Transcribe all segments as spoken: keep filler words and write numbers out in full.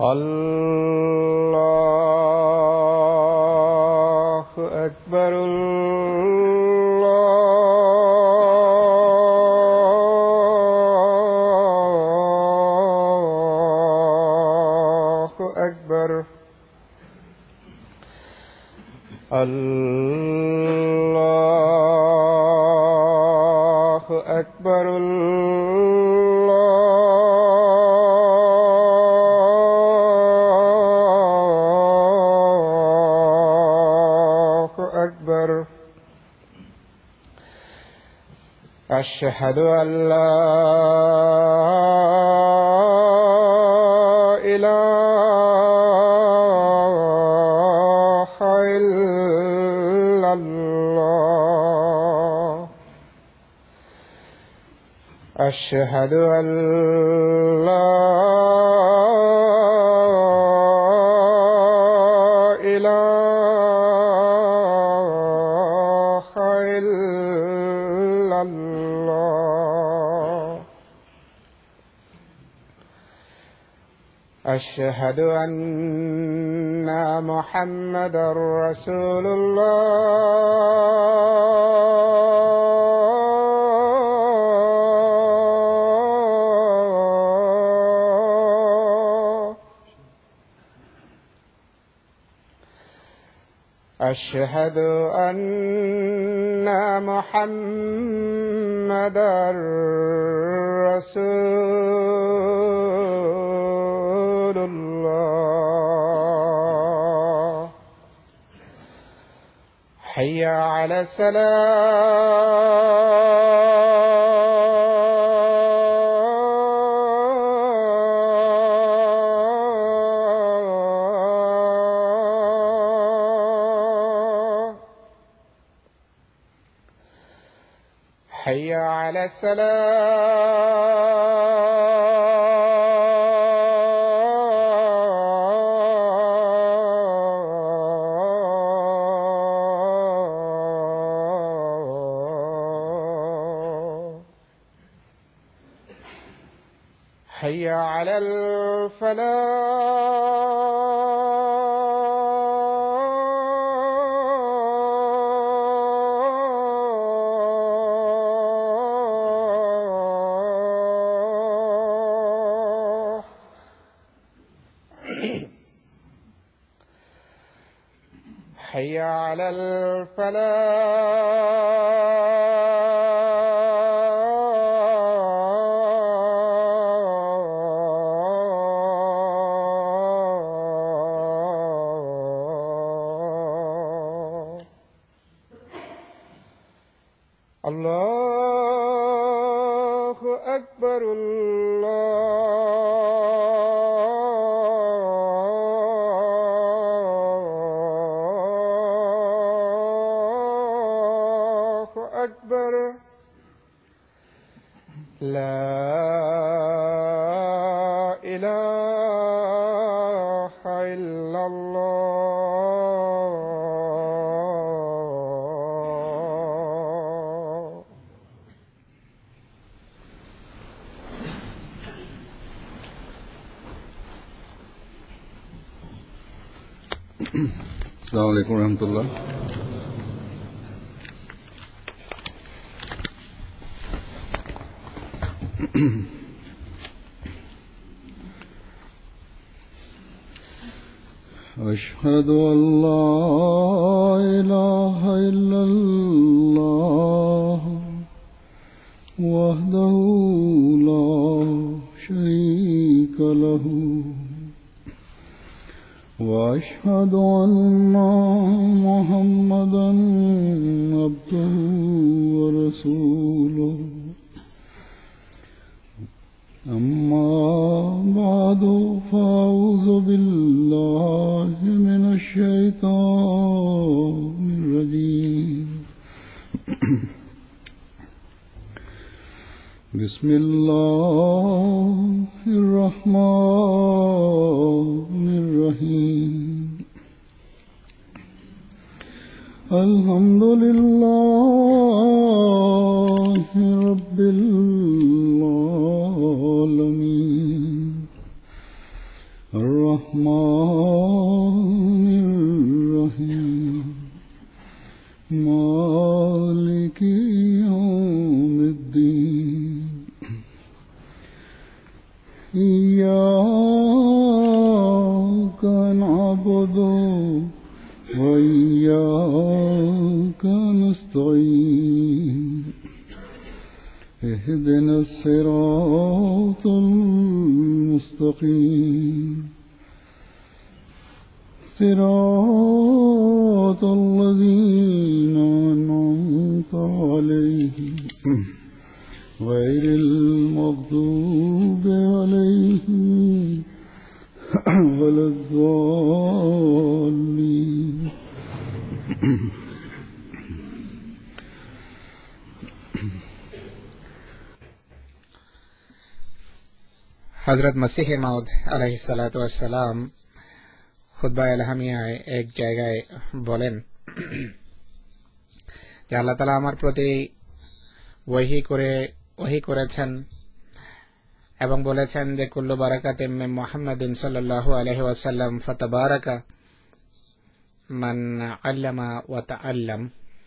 الله أكبر. الله أكبر. الله أكبر. الله أكبر. أشهد أن لا إله إلا الله. أشهد أن لا إله إلا الله. أشهد أن محمدًا رسول الله. أشهد أن محمدًا رسول الله. حي على الصلاة. حي على الصلاة. حي على الفلاح. حي على الفلاح. الله أكبر. الله أكبر. لا إله إلا الله. السلام عليكم ورحمة الله. أشهد أن لا إله إلا الله وحده لا شريك له وأشهد أن محمدًا عبده ورسوله. أما بعد فأعوذ بالله من الشيطان الرجيم. بسم الله الرحمن الرحيم. الحمد لله رب العالمين الرحمن الرحيم مالك يوم الدين إياك نعبد وإياك نستعين اهدنا الصراط المستقيم صراط الذين أنعمت عليهم غير المغضوب عليهم ولا الضالين হযরত মসিহ মাউদ আলাইহিস সালাতু ওয়াস সালাম খুতবা ইলহামিয়ায় এক জায়গায় বলেন যে আল্লাহ তাআলা আমার প্রতি ওহী করে ওহী করেছেন এবং বলেছেন যে কুল্লু বারাকাতিন মিন মুহাম্মাদিন সাল্লাল্লাহু আলাইহি ওয়াসাল্লাম ফাতাবারাকা মান আল্লামা ওয়া তাআল্লাম।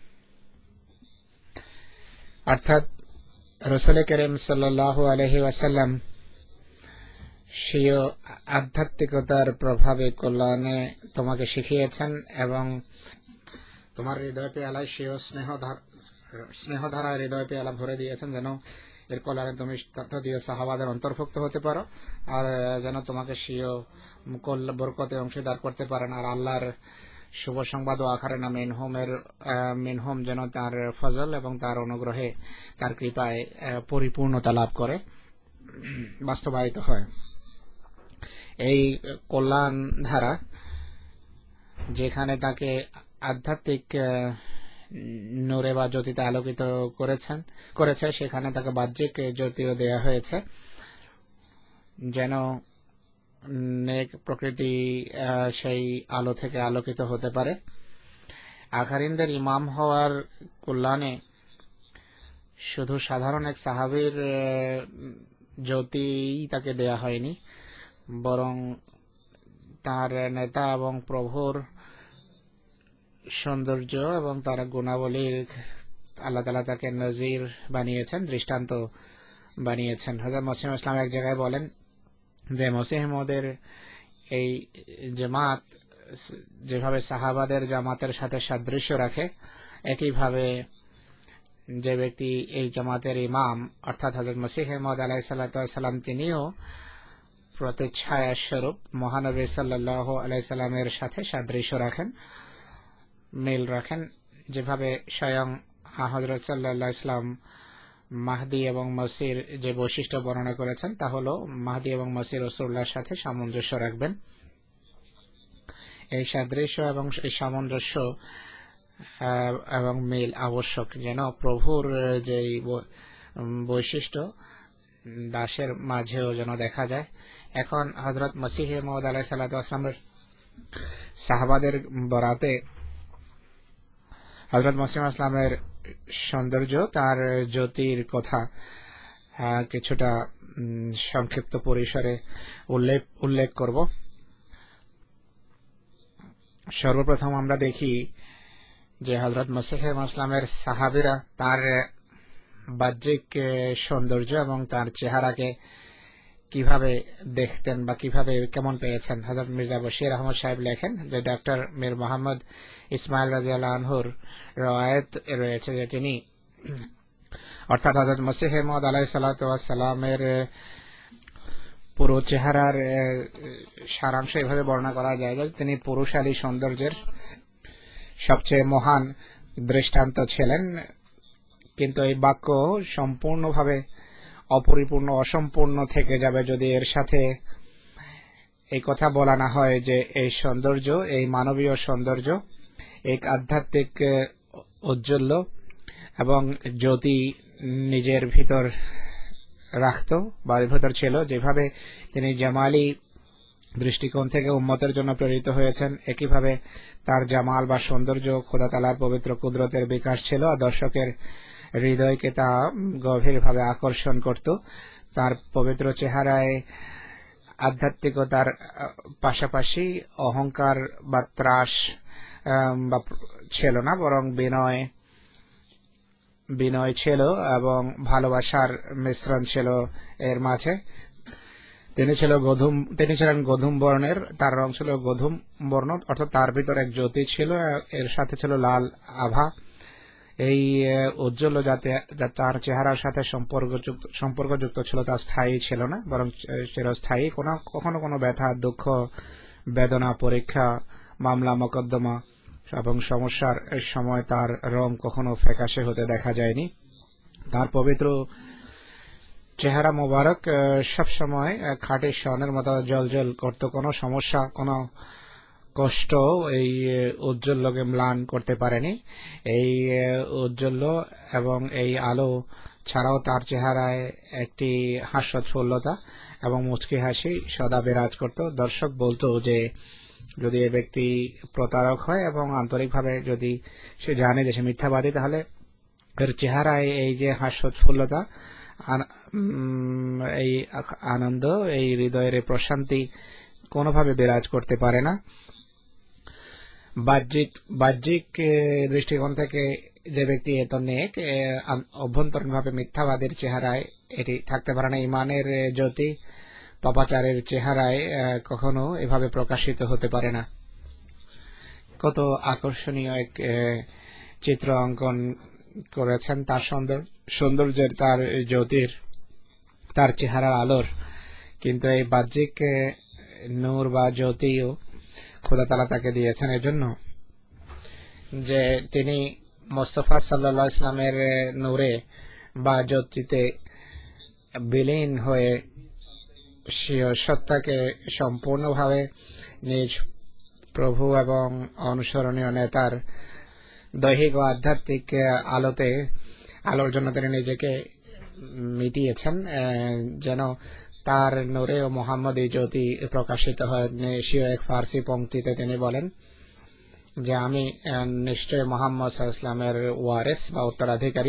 অর্থাৎ রাসূল করিম সাল্লাল্লাহু আলাইহি ওয়াসাল্লাম স্বীয় আধ্যাত্মিকতার প্রভাবে কল্যাণে তোমাকে শিখিয়েছেন এবং তোমার হৃদয় পেয়ালায় স্বীয় স্নেহধার স্নেহধারা হৃদয় পেয়ালা ভরে দিয়েছেন যেন এর কল্যাণে তুমি তথ্যদীয় সাহাবাদের অন্তর্ভুক্ত হতে পারো আর যেন তোমাকে স্বীয় বরকতে অংশীদার করতে পারেন। আর আল্লাহর শুভ সংবাদ ও আখারে মিনহুমের মিনহুম যেন তার ফজল এবং তার অনুগ্রহে তার কৃপায় পরিপূর্ণতা লাভ করে বাস্তবায়িত হয়। এই কল্যাণ ধারা যেখানে তাকে আধ্যাত্মিক নূরে বা জ্যোতিতে আলোকিত করেছেন করেছে সেখানে তাকে বাহ্যিক জ্যোতিও দেয়া হয়েছে যেন নেক প্রকৃতি সেই আলো থেকে আলোকিত হতে পারে। আখারিনদের ইমাম হওয়ার কল্যাণে শুধু সাধারণ এক সাহাবীর জ্যোতি তাকে দেয়া হয়নি, বরং তার নেতা এবং প্রভুর সৌন্দর্য এবং তার গুণাবলীর আল্লাহ তাআলা তাকে নজির বানিয়েছেন, দৃষ্টান্ত বানিয়েছেন। হযরত মসিহ ইসলাম এক জায়গায় বলেন যে মসিহ মওদের এই জামাত যেভাবে সাহাবাদের জামাতের সাথে সাদৃশ্য রাখে, একইভাবে যে ব্যক্তি এই জামাতের ইমাম অর্থাৎ হযরত মসিহ মওদ আলাইহিস সালাতু ওয়াস সালাম তিনিও প্রতিচ্ছায়া স্বরূপ মহানবী সাল্লাল্লাহু আলাইহি সাল্লামের সাথে সাদৃশ্য রাখেন, মিল রাখেন। যেভাবে স্বয়ং হযরত সাল্লাল্লাহু আলাইহি সাল্লাম মাহদি এবং মসির যে বৈশিষ্ট্য বর্ণনা করেছেন তা হলো মাহদি এবং মসির রাসূলুল্লাহর সাথে সামঞ্জস্য রাখবেন। এই সাদৃশ্য এবং এই সামঞ্জস্য এবং মিল আবশ্যক যেন প্রভুর যে বৈশিষ্ট্য দাসের মাঝেও যেন দেখা যায়। এখন হযরত মসিহ মওদ আলাইহিস সালাতু ওয়াস সালামের সাহাবাদের বরাতে হযরত মসিহ ইসলামের সৌন্দর্য তার জ্যোতির কথা কিছুটা সংক্ষিপ্ত পরিসরে উল্লেখ উল্লেখ করব। সর্বপ্রথম আমরা দেখি যে হযরত মসিহ ইসলামের সাহাবীরা তার বাহ্যিক সৌন্দর্য এবং তার চেহারাকে কিভাবে দেখতেন বা কিভাবে কেমন পেয়েছেন। হযরত মির্জা বশির আহমদ সাহেব লেখেন যে ডক্টর মীর মোহাম্মদ ইসমাইল রাদিয়াল্লাহু আনহুর রওয়ায়াত রয়েছে যে তিনি অর্থাৎ হযরত মসিহ মওদ আলাইহিস সালাতু ওয়াস সালামের পুরো চেহারার সারাংশ এভাবে বর্ণনা করা যায় যে তিনি পুরুষালী সৌন্দর্যের সবচেয়ে মহান দৃষ্টান্ত ছিলেন, কিন্তু এই বাক্য সম্পূর্ণভাবে অপরিপূর্ণ অসম্পূর্ণ থেকে যাবে যদি এর সাথে এই কথা বলা না হয় যে এই সৌন্দর্য, এই মানবীয় সৌন্দর্য এক আধ্যাত্মিক ঔজ্জ্বল্য এবং জ্যোতি নিজের ভিতর রাখত বা ভিতর ছিল। যেভাবে তিনি জামালি দৃষ্টিকোণ থেকে উম্মতের জন্য প্রেরিত হয়েছেন, একইভাবে তার জামাল বা সৌন্দর্য খোদা তাআলার পবিত্র কুদরতের বিকাশ ছিল আর দর্শকের হৃদয়কে তা গভীরভাবে আকর্ষণ করত। তার পবিত্র চেহারায় আধ্যাত্মিকতার পাশাপাশি অহংকার বা ত্রাস বা ছিল না, বরং বিনয় বিনয় ছিল এবং ভালোবাসার মিশ্রণ ছিল এর মাঝে। তিনি ছিল গধূম তিনি ছিলেন গধূম বর্ণের, তার রং ছিল গধূম বর্ণ, অর্থাৎ তার ভিতর এক জ্যোতি ছিল, এর সাথে ছিল লাল আভা। এই উজ্জ্বল যাতে তার চেহারার সাথে সম্পর্কযুক্ত সম্পর্কযুক্ত ছিল, তা স্থায়ী ছিল না, বরং চিরস্থায়ী। কোনো কখনো কোনো ব্যথা, দুঃখ, বেদনা, পরীক্ষা, মামলা, মোকদ্দমা এবং সমস্যার সময় তার রং কখনো ফ্যাকাশে হতে দেখা যায়নি। তার পবিত্র চেহারা মোবারক সব সময় খাঁটি স্বর্ণের মতো জলজল করত। কোনো সমস্যা, কোনো কষ্ট এই উজ্জ্বলকে ম্লান করতে পারেনি। এই উজ্জ্বল এবং এই আলো ছাড়াও তার চেহারায় একটি হাস্যোৎফুল্লতা এবং মুচকি হাসি সদা বিরাজ করত। দর্শক বলতো যে যদি এ ব্যক্তি প্রতারক হয় এবং আন্তরিকভাবে যদি সে জানে যে সে মিথ্যাবাদী, তাহলে এর চেহারায় এই যে হাস্যোৎফুল্লতা, এই আনন্দ, এই হৃদয়ের প্রশান্তি কোনোভাবে বিরাজ করতে পারে না। বাহ্যিক বাহ্যিক দৃষ্টিকোণ থেকে যে ব্যক্তি এত নেক, অভ্যন্তরীণভাবে মিথ্যাবাদের চেহারায় এটি থাকতে পারে না। ইমানের জ্যোতি পাপাচারের চেহারায় কখনো এভাবে প্রকাশিত হতে পারে না। কত আকর্ষণীয় এক চিত্র অঙ্কন করেছেন তার সৌন্দর্যের, তার জ্যোতির, তার চেহারার আলোর। কিন্তু এই বাহ্যিক নূর বা জ্যোতিও খোদা তাআলা তাকে দিয়েছেন এজন্য যে তিনি মুস্তাফা সাল্লাল্লাহু আলাইহি ইসলামের নূরে বা জ্যোতিতে বিলীন হয়ে সত্তাকে সম্পূর্ণভাবে নিজ প্রভু এবং অনুসরণীয় নেতার দৈহিক ও আধ্যাত্মিক আলোতে আলোর জন্য তিনি নিজেকে মিটিয়েছেন, যেন তার নূরে ও মোহাম্মদী জ্যোতি প্রকাশিত হয়। সেও এক ফার্সি পংক্তিতে তিনি বলেন যে আমি নিশ্চয় মুহাম্মদ সাল্লাল্লাহু আলাইহি ওয়াসাল্লামের ওয়ারিস বা উত্তরাধিকারী।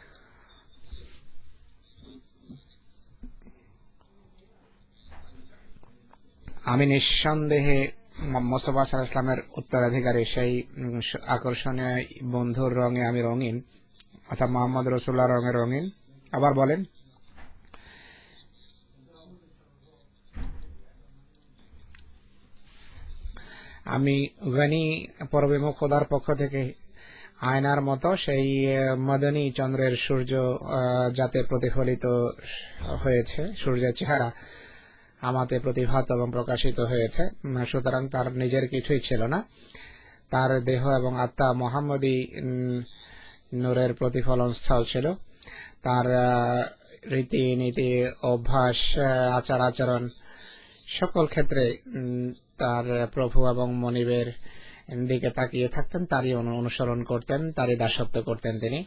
আমি নিঃসন্দেহে মুস্তাফা সাল্লাল্লাহু আলাইহি ওয়াসাল্লামের উত্তরাধিকারী। সেই আকর্ষণীয় বন্ধুর রঙে আমি রঙিন, অর্থাৎ মুহাম্মদ রাসূলুল্লাহ রঙে রঙিন। আবার বলেন আমি গনি পরবিমুখ খোদার পক্ষ থেকে আয়নার মতো সেই মদনী চন্দ্রের সূর্য যাতে প্রতিফলিত হয়েছে, সূর্যের চেহারা আমাতে প্রতিভাত এবং প্রকাশিত হয়েছে। সুতরাং তার নিজের কিছুই ছিল না, তার দেহ এবং আত্মা মুহাম্মদী নূরের প্রতিফলন স্থল ছিল। তার রীতি নীতি, অভ্যাস, আচার আচরণ সকল ক্ষেত্রে তার প্রভু এবং মনিবের দিকে তাকিয়ে থাকতেন, তারই অনুসরণ করতেন, তারই দাসত্ব করতেন তিনি।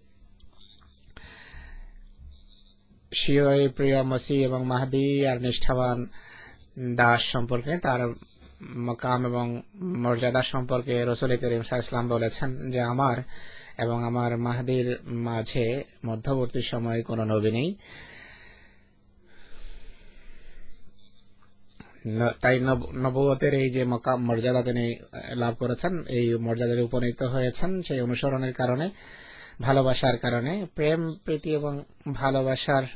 শিয়ই প্রিয় মসিহ এবং মাহদী আর নিষ্ঠাবান দাস সম্পর্কে, তার মাকাম এবং মর্যাদা সম্পর্কে রাসূল করিম সাল্লাল্লাহু আলাইহি ওয়াসাল্লাম বলেছেন যে আমার এবং আমার মাহদীর মাঝে মধ্যবর্তী সময়ে কোনো নবী নেই। তাই নবুয়তের এই যে মাকাম মর্যাদা তিনি লাভ করেছেন, এই মর্যাদায় উপনীত হয়েছেন সেই অনুসরণের কারণে, ভালোবাসার কারণে। প্রেম, প্রীতি এবং ভালোবাসার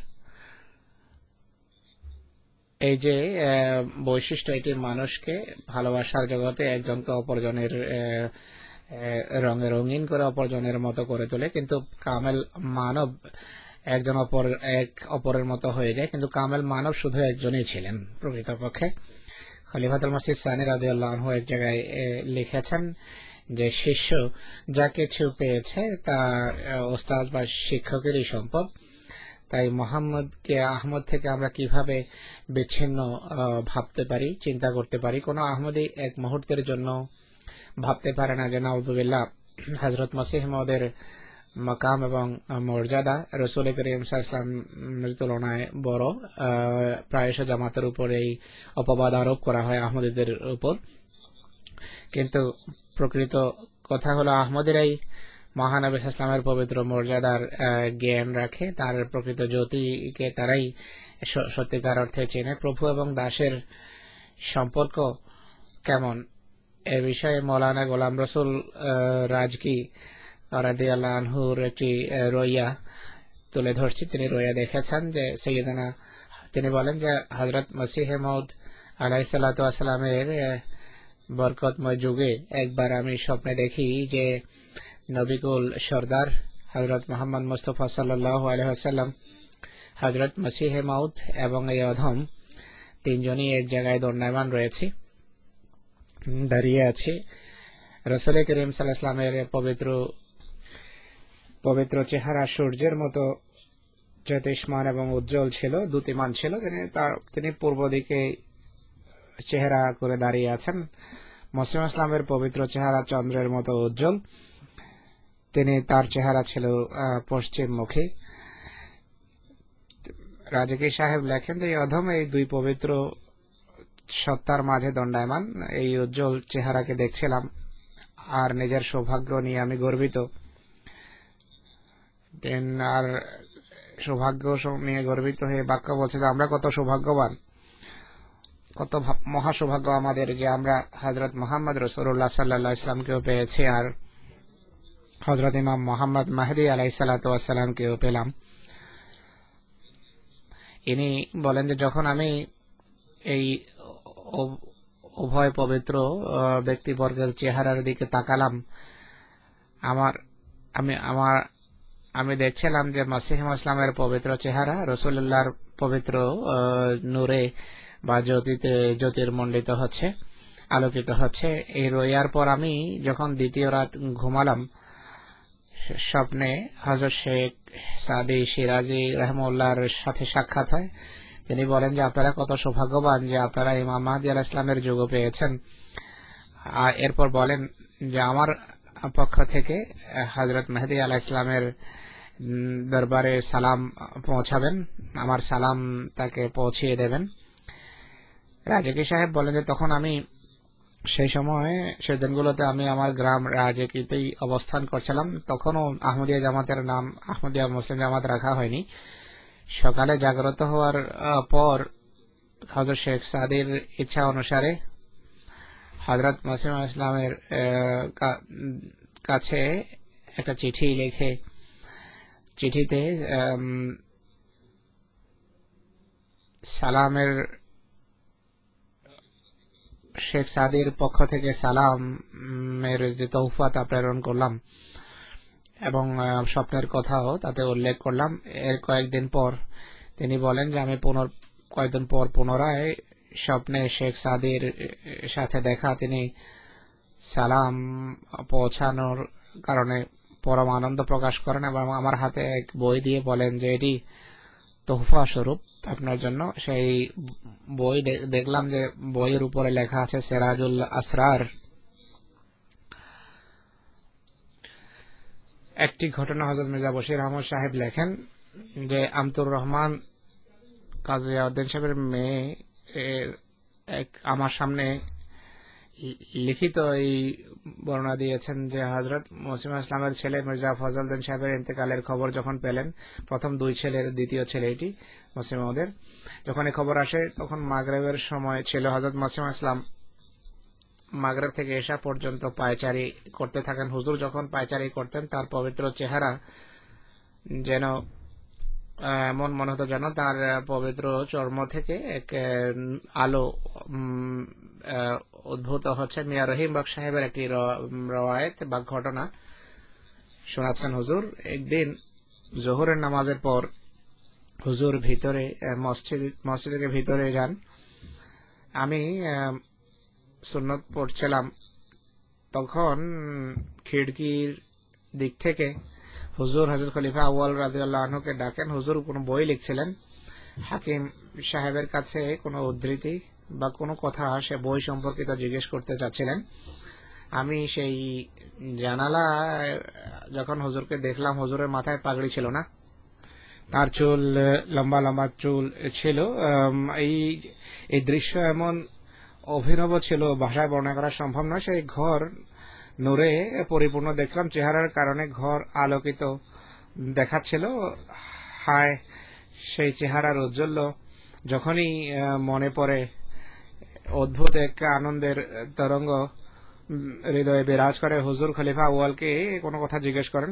এই যে বৈশিষ্ট্য, এটি মানুষকে ভালোবাসার জগতে একজনকে অপরজনের রঙে রঙিন করে অপরজনের মতো করে তোলে। কিন্তু কামেল মানব একজন অপর এক অপরের মতো হয়ে যায়, কিন্তু কামেল মানব শুধু একজনই ছিলেন প্রকৃতপক্ষে। খলিফাতুল মসিহ সানি রাদিয়াল্লাহু আনহু এক জায়গায় লিখেছেন যে শিষ্য যা কিছু পেয়েছে তা ওস্তাদ বা শিক্ষকেরই সম্পদ। তাই মোহাম্মদকে আহমদ থেকে আমরা কিভাবে বিচ্ছিন্ন ভাবতে পারি, চিন্তা করতে পারি? কোনো আহমদী এক মুহূর্তের জন্য ভাবতে পারে না যে নাউযুবিল্লাহ হযরত মসিহ মওদের মাকাম এবং মর্যাদা রাসূল করিম সাল্লাল্লাহু আলাইহি ওয়াসাল্লামের তুলনায় বড়। প্রায়শ জামাতের উপর এই অপবাদ আরোপ করা হয় আহমদীদের উপর, কিন্তু প্রকৃত কথা হলো আহমদীরাই মহানবী ইসলামের পবিত্র মর্যাদার জ্ঞান রাখে, তার প্রকৃত জ্যোতিকে তারাই সত্যিকার অর্থে চেনে। প্রভু এবং দাসের সম্পর্ক কেমন এ বিষয়ে মৌলানা গোলাম রসুল রাজকি রাদিয়াল্লাহু আনহুর একটি রইয়া তুলে ধরছি। তিনি রইয়া দেখেছেন যে সৈয়দনা তিনি বলেন যে হযরত মসিহে মউদ আলাইহিস সালাতু ওয়াস সালামের বরকতময় যুগে একবার আমি স্বপ্নে দেখি যে নবিকুল সরদার হযরত মুহাম্মদ মুস্তাফা সাল্লাল্লাহু আলাইহি ওয়াসাল্লাম, হযরত মসিহে মউদ এবং এই অধম তিনজনই এক জায়গায় দণ্ডায়মান রয়েছে, দাঁড়িয়ে আছে। রাসূল করিম সাল্লাল্লাহু আলাইহি ওয়াসাল্লামের পবিত্র পবিত্র চেহারা সূর্যের মতো জ্যোতিষ্মান এবং উজ্জ্বল ছিল, দ্যুতিমান ছিল। তিনি তার তিনি পূর্ব দিকে চেহারা করে দাঁড়িয়ে আছেন। মুসলিম ইসলামের পবিত্র চেহারা চন্দ্রের মতো উজ্জ্বল, তিনি তার চেহারা ছিল পশ্চিমমুখী। রাজকি সাহেব লেখেন যে অধম এই দুই পবিত্র সত্তার মাঝে দণ্ডায়মান এই উজ্জ্বল চেহারাকে দেখছিলাম, আর নিজের সৌভাগ্য নিয়ে আমি গর্বিত। আর সৌভাগ্য নিয়ে গর্বিত হয়ে বাক্য বলছে যে আমরা কত সৌভাগ্যবান, কত মহা সৌভাগ্য আমাদের যে আমরা হযরত মুহাম্মদ রাসূলুল্লাহ সাল্লাল্লাহু আলাইহি ওয়াসাল্লামকেও পেয়েছি আর হযরত ইমাম মুহাম্মদ মাহদী আলাইহিস সালাতু ওয়াস সালামকেও পেলাম। ইনি বলেন যে যখন আমি এই উভয় পবিত্র ব্যক্তিবর্গের চেহারার দিকে তাকালাম, আমার আমি আমার আমি দেখছিলাম যে মসিহ ইসলামের পবিত্র চেহারা রাসূলুল্লাহর পবিত্র নূরে বা জ্যোতিতে জ্যোতির্মণ্ডিত হচ্ছে, আলোকিত হচ্ছে। এই রোয়ার পর আমি যখন দ্বিতীয় রাত ঘুমালাম, স্বপ্নে হযরত শেখ সাদি শিরাজি রাহমাহুল্লাহর সাথে সাক্ষাৎ হয়। তিনি বলেন যে আপনারা কত সৌভাগ্যবান যে আপনারা ইমাম মাহদী আলাইহিস সালামের যুগ পেয়েছেন। আর এরপর বলেন যে আমার পক্ষ থেকে হযরত মেহেদী আলাইহিস সালামের দরবারে সালাম পৌঁছাবেন, আমার সালাম তাকে পৌঁছিয়ে দেবেন। রাজকি সাহেব বলেন যে তখন আমি সেই সময় সেই দিনগুলোতে আমি আমার গ্রাম রাজকিতেই অবস্থান করছিলাম। তখনও আহমদিয়া জামাতের নাম আহমদিয়া মুসলিম জামাত রাখা হয়নি। সকালে জাগ্রত হওয়ার পর হযরত শেখ সাদির ইচ্ছা অনুসারে হযরত মসিহ ইসলামের কাছে একটা চিঠি লিখে, চিঠিতে সালামের শেখ সাদির পক্ষ থেকে সালামের যে তোহফা তা প্রেরণ করলাম এবং স্বপ্নের কথাও তাতে উল্লেখ করলাম। এর কয়েকদিন পর তিনি বলেন যে আমি পুনর কয়েকদিন পর পুনরায় স্বপ্নে শেখ সাদির সাথে দেখা, তিনি সালাম পৌঁছানোর কারণে পরম আনন্দ প্রকাশ করেন এবং আমার হাতে এক বই দিয়ে বলেন যে এটি তোহফা স্বরূপ আপনার জন্য। সেই বই দেখলাম যে বইয়ের উপরে লেখা আছে সিরাজুল আসরার। একটি ঘটনা হযরত মির্জা বশির আহমদ সাহেব লেখেন যে আমতুর রহমান কাজিউদ্দিন সাহেবের মেয়ে আমার সামনে লিখিত এই বর্ণনা দিয়েছেন যে হযরত মসিহ ইসলামের ছেলে মির্জা ফজলউদ্দিন সাহেবের ইন্তেকালের খবর যখন পেলেন, প্রথম দুই ছেলের দ্বিতীয় ছেলে এটি মসিহ মউদের, যখন এই খবর আসে তখন মাগরিবের সময় ছিল। হযরত মসিহ ইসলাম মাগরিব থেকে এশা পর্যন্ত পায়চারি করতে থাকেন। হুজুর যখন পায়চারি করতেন তার পবিত্র চেহারা যেন এমন মনে হতো যেন তার পবিত্র চর্ম থেকে এক আলো উদ্ভূত হচ্ছে। মিয়া রহিম বক্স সাহেবের একটি রওয়ায়েত বা ঘটনা শোনাচ্ছেন হুজুর। একদিন জোহরের নামাজের পর হুজুর ভিতরে মসজিদ মসজিদের ভিতরে যান, আমি সুন্নত পড়ছিলাম। তখন খিড়কির দিক থেকে হুজুর হযরত খলিফা আউয়াল রাদিয়াল্লাহু আনহুকে ডাকেন। হুজুর কোনো বই লিখছিলেন। হাকিম সাহেবের কাছে কোনো উদ্ধৃতি বা কোনো কথা সে বই সম্পর্কিত জিজ্ঞেস করতে চাচ্ছিলেন। আমি সেই জানালা যখন হুজুরকে দেখলাম, হুজুরের মাথায় পাগড়ি ছিল না, তার চুল লম্বা লম্বা চুল ছিল। এই এই দৃশ্য এমন অভিনব ছিল, ভাষায় বর্ণনা করা সম্ভব নয়। সেই ঘর নূরে পরিপূর্ণ দেখলাম। চেহারার কারণে ঘর আলোকিত দেখাচ্ছিল। হায়, সেই চেহারার ঔজ্জ্বল্য যখনই মনে পড়ে, অদ্ভুত এক আনন্দের তরঙ্গ হৃদয়ে বিরাজ করে। হুজুর খলিফা আউয়ালকে কোনো কথা জিজ্ঞেস করেন,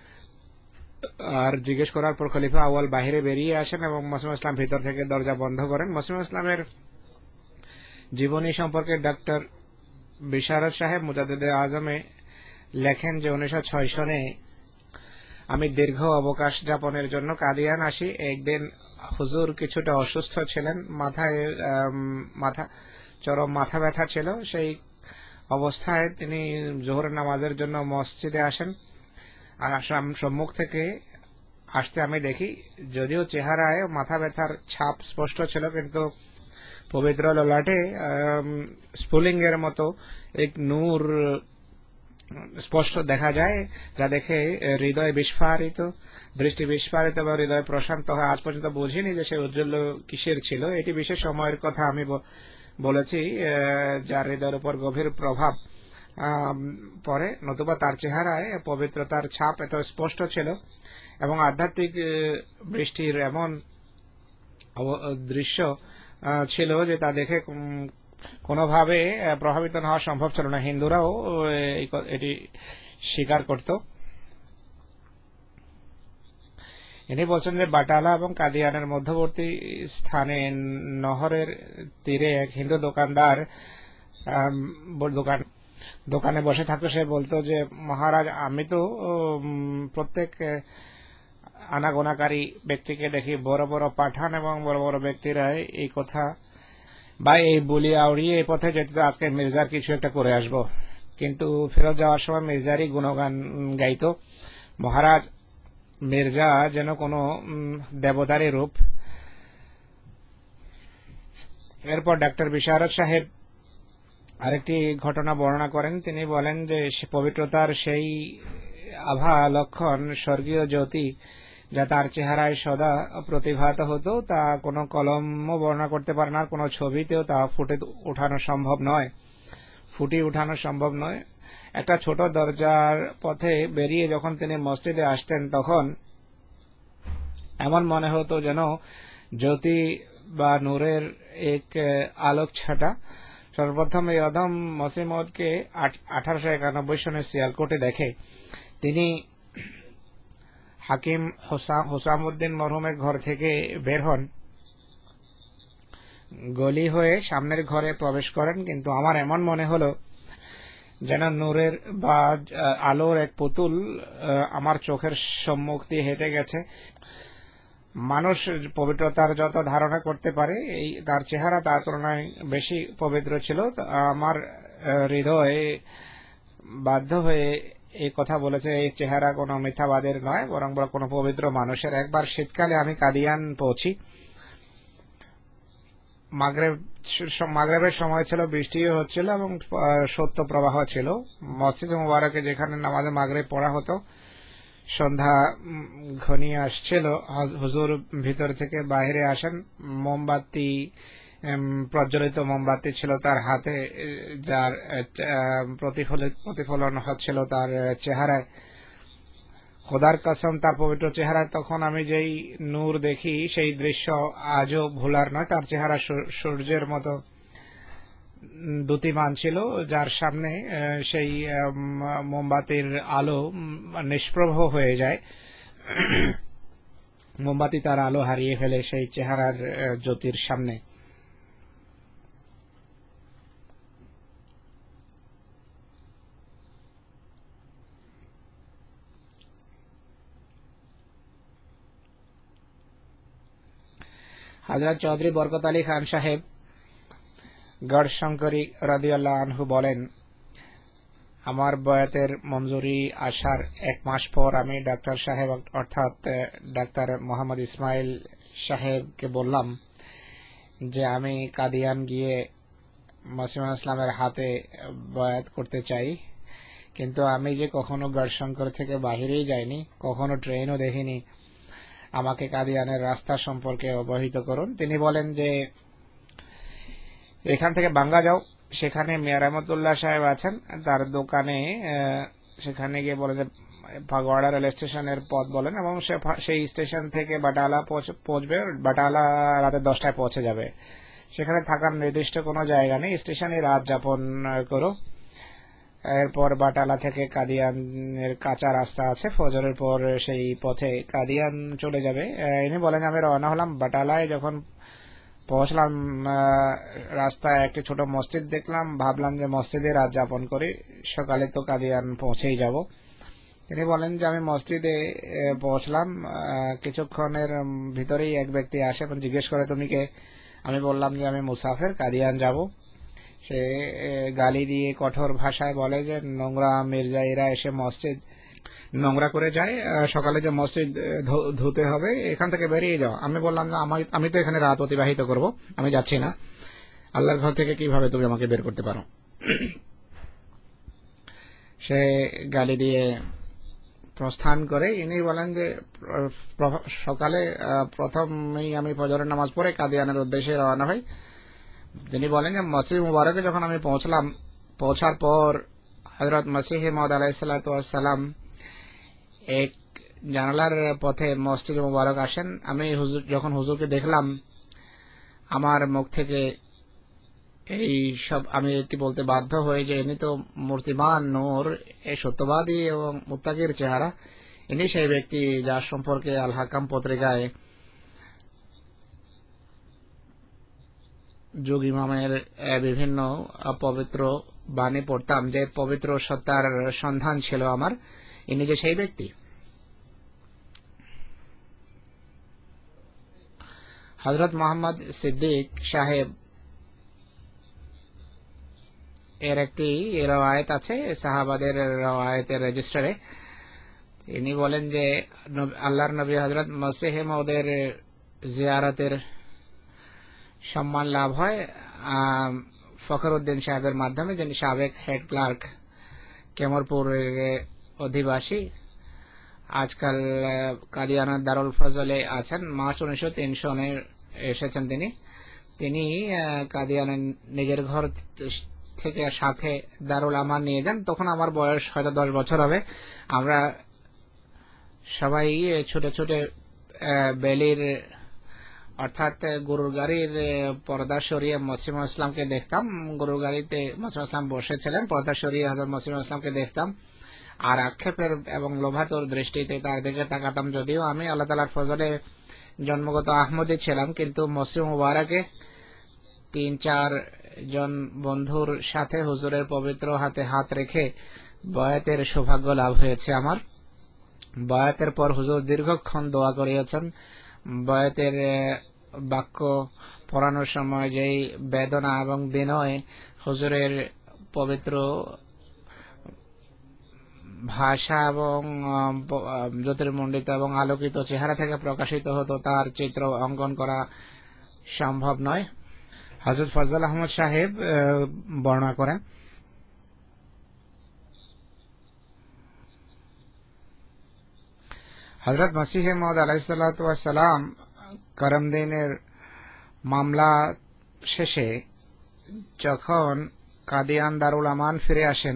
আর জিজ্ঞেস করার পর খলিফা আউয়াল বাহিরে বেরিয়ে আসেন এবং মসিম ইসলাম ভিতর থেকে দরজা বন্ধ করেন। মসিম ইসলামের জীবনী সম্পর্কে ডক্টর বিশারদ সাহেব মুজাদ্দিদে আজমে লেখেন যে উনিশশো ছয় সনে আমি দীর্ঘ অবকাশ যাপনের জন্য কাদিয়ান আসি। একদিন হুজুর কিছুটা অসুস্থ ছিলেন, মাথায় মাথা চরম মাথা ব্যথা ছিল। সেই অবস্থায় তিনি জোহরের নামাজের জন্য মসজিদে আসেন। আর সম্মুখ থেকে আসতে আমি দেখি, যদিও চেহারায় মাথা ব্যথার ছাপ স্পষ্ট ছিল, কিন্তু পবিত্র ললাটে স্ফুলিঙ্গের মতো এক নূর স্পষ্ট দেখা যায়, যা দেখে হৃদয় বিস্ফারিত, দৃষ্টি বিস্ফারিত বা হৃদয় প্রশান্ত হয়। আজ পর্যন্ত বুঝিনি যে সে উজ্জ্বল কিসের ছিল। এটি বিশেষ সময়ের কথা আমি বলেছি, যার হৃদয়ের উপর গভীর প্রভাব পরে, নতুবা তার চেহারায় পবিত্রতার ছাপ এত স্পষ্ট ছিল এবং আধ্যাত্মিক বৃষ্টির এমন দৃশ্য ছিল যে তা দেখে কোনোভাবে প্রভাবিত না হওয়া সম্ভব ছিল না। হিন্দুরাও এটি স্বীকার করত। ইনি বলছেন যে বাটালা এবং কাদিয়ানের মধ্যবর্তী স্থানে নহরের তীরে এক হিন্দু দোকানদার দোকান দোকানে বসে থাকতো। সে বলতো যে মহারাজ, আমি তো প্রত্যেক আনাগোনাকারী ব্যক্তিকে দেখি, বড় বড় পাঠান এবং বড় বড় ব্যক্তিরা এই কথা বা এই বলি আউড়িয়ে এই পথে যেতে, তো আজকে মির্জার কিছু একটা করে আসব। কিন্তু ফেরত যাওয়ার সময় মির্জারই গুণগান গাইত। মহারাজ, মির্জা যেন কোনো দেবতারই রূপ। এরপর ডাক্তার বিশারদ সাহেব আরেকটি ঘটনা বর্ণনা করেন। তিনি বলেন যে পবিত্রতার সেই আভা লক্ষণ, স্বর্গীয় জ্যোতি যা তার চেহারায় সদা প্রতিভাত হতো, তা কোনো কলমও বর্ণনা করতে পারে না, কোনো ছবিতেও তা ফুটে উঠানো সম্ভব নয় ফুটিয়ে উঠানো সম্ভব নয়। একটা ছোট দরজার পথে বেরিয়ে যখন তিনি মসজিদে আসতেন, তখন এমন মনে হতো যেন জ্যোতি বা নূরের এক আলোক ছাটা। সর্বপ্রথম এই অদম মসিমদকে আঠারোশো একানব্বই সনে সিয়ালকোটে দেখে। তিনি হাকিম হোসামউদ্দিন মরহুমের ঘর থেকে বের হন, গলি হয়ে সামনের ঘরে প্রবেশ করেন। কিন্তু আমার এমন মনে হলো যেন নূরের বা আলোর এক পুতুল আমার চোখের সম্মুখ দিয়ে হেঁটে গেছে। মানুষ পবিত্রতার যত ধারণা করতে পারে, এই তার চেহারা তার তুলনায় বেশি পবিত্র ছিল। আমার হৃদয় বাধ্য হয়ে এই কথা বলেছে, এই চেহারা কোনো মিথ্যাবাদের নয়, বরং কোনো পবিত্র মানুষের। একবার শীতকালে আমি কাদিয়ান পৌঁছি। মাগরেব মাগরেবের সময় ছিল, বৃষ্টিও হচ্ছিল এবং সত্য প্রবাহ ছিল। মসজিদ মুবারকে যেখানে নামাজে মাগরেব পড়া হতো, সন্ধ্যা ঘনিয়ে আসছিল। হুজুর ভিতর থেকে বাইরে আসেন। মোমবাতি, প্রজ্বলিত মোমবাতি ছিল তার হাতে, যার প্রতিফলিত প্রতিফলন হচ্ছিল তার চেহারায়। খোদার কসম, তার পবিত্র চেহারায় তখন আমি যেই নূর দেখি, সেই দৃশ্য আজও ভোলার নয়। তার চেহারা সূর্যের মতো দ্যুতিমান ছিল, যার সামনে সেই মোমবাতির আলো নিষ্প্রভ হয়ে যায়। মোমবাতি তার আলো হারিয়ে ফেলে সেই চেহারার জ্যোতির সামনে। হযরত চৌধুরী বরকত আলী খান সাহেব গড়শঙ্করী রাদিয়াল্লাহু আনহু বলেন, আমার বয়াতের মঞ্জুরি আসার এক মাস পর আমি ডাক্তার সাহেব অর্থাৎ ডাক্তার মোহাম্মদ ইসমাইল সাহেবকে বললাম যে আমি কাদিয়ান গিয়ে মসিম ইসলামের হাতে বয়াত করতে চাই, কিন্তু আমি যে কখনো গড়শঙ্কর থেকে বাহিরেই যাইনি, কখনো ট্রেনও দেখিনি, আমাকে কাদিয়ানের রাস্তা সম্পর্কে অবহিত করুন। তিনি বলেন যে এখান থেকে বাঙ্গা যাও, সেখানে মিয়া রহমতুল্লাহ সাহেব আছেন, তার দোকানে সেখানে গিয়ে বলে যে ফাগওয়াড়া রেল স্টেশনের পথ বলেন এবং সেই স্টেশন থেকে বাটালা পৌঁছবে, বাটালা রাতে দশটায় পৌঁছে যাবে। সেখানে থাকার নির্দিষ্ট কোনো জায়গা নেই, স্টেশনে রাত যাপন করো। এরপর বাটালা থেকে কাদিয়ানের কাঁচা রাস্তা আছে, ফজরের পর সেই পথে কাদিয়ান চলে যাবে। ইনি বলেন আমি রওনা হলাম। বাটালায় যখন পৌঁছলাম রাস্তায় একটি ছোট মসজিদ দেখলাম, ভাবলাম যে মসজিদে রাত যাপন করি, সকালে তো কাদিয়ান পৌঁছেই যাব। তিনি বলেন যে আমি মসজিদে পৌঁছলাম, কিছুক্ষণের ভিতরেই এক ব্যক্তি আসে এবং জিজ্ঞেস করে তুমি কে? আমি বললাম যে আমি মুসাফির, কাদিয়ান যাব। সে গালি দিয়ে কঠোর ভাষায় বলে যে নোংরা মির্জাইরা এসে মসজিদ নোংরা করে যায়, সকালে যে মসজিদ ধুতে হবে, এখান থেকে বেরিয়ে যাও। আমি বললাম যে আমি তো এখানে রাত অতিবাহিত করব, আমি যাচ্ছি না। আল্লাহর ঘর থেকে কিভাবে তুমি আমাকে বের করতে পারো? সে গালি দিয়ে প্রস্থান করে। ইনি বলেন যে সকালে প্রথমেই আমি ফজরের নামাজ পড়ে কাদিয়ানের উদ্দেশ্যে রওনা হই। তিনি বলেন যে মসজিদ মুবারকে যখন আমি পৌঁছলাম, পৌঁছার পর হযরত মসিহ মাউদ আলাইহিসসালাতু ওয়াসসালাম এক জানালার পথে মসজিদ মুবারক আসেন। আমি হুজুর যখন হুজুরকে দেখলাম, আমার মুখ থেকে এই সব আমি এটি বলতে বাধ্য হই যে ইনি তো মূর্তিমান নূর, এই সত্যবাদী এবং মুত্তাকির চেহারা। ইনি সেই ব্যক্তি যার সম্পর্কে আল হাকাম পত্রিকায় যুগ ইমামের বিভিন্ন পবিত্র বাণী পড়তাম, যে পবিত্র সত্তার সন্ধান ছিল আমার, ইনি যে সেই ব্যক্তি। হযরত মোহাম্মদ সিদ্দিক সাহেব এর একটি রওয়ায়েত আছে সাহাবাদের রওয়ায়েতের রেজিস্টারে। তিনি বলেন যে আল্লাহর নবী হযরত মসিহ মাউদের জিয়ারতের সম্মান লাভ হয় ফখরউদ্দিন সাহেবের মাধ্যমে, যিনি সাবেক হেড ক্লার্ক কেমরপুরের অধিবাসী, আজকাল কাদিয়ানার দারুল ফজলে আছেন। মার্চ উনিশশো তিন সনে এসেছেন তিনি। তিনি কাদিয়ানের নিজের ঘর থেকে সাথে দারুল আমান নিয়ে যান। তখন আমার বয়স হয়তো দশ বছর হবে। আমরা সবাই ছুটে ছুটে বেলির অর্থাৎ গরুর গাড়ির পর্দা সরিয়ে মসিম ইসলামকে দেখতাম। গরুর গাড়িতে মসিম ইসলাম বসেছিলেন, পর্দা সরিয়ে হযরত মসিম ইসলামকে দেখতাম আর আক্ষেপের এবং লোভাতুর দৃষ্টিতে তার দিকে তাকাতাম। যদিও আমি আল্লাহ তাআলার ফজলে জন্মগত আহমদী ছিলাম, কিন্তু মসজিদ মুবারকে তিন চার জন বন্ধুর সাথে হুজুরের পবিত্র হাতে হাত রেখে বয়াতের সৌভাগ্য লাভ হয়েছে আমার। বয়াতের পর হুজুর দীর্ঘক্ষণ দোয়া করিয়েছেন। বয়াতের বাক্য পড়ানোর সময় যেই বেদনা এবং বিনয় হুজুরের পবিত্র ভাষা এবং জ্যোতির্মণ্ডিত এবং আলোকিত চেহারা থেকে প্রকাশিত হতো, তার চিত্র অঙ্কন করা সম্ভব নয়। হযরত ফজল আহমদ সাহেব বর্ণনা করেন, হযরত মসিহ মাউদ আলাইহিসসালাতু ওয়াসসালাম করমদিনের মামলা শেষে যখন কাদিয়ান দারুল আমান ফিরে আসেন,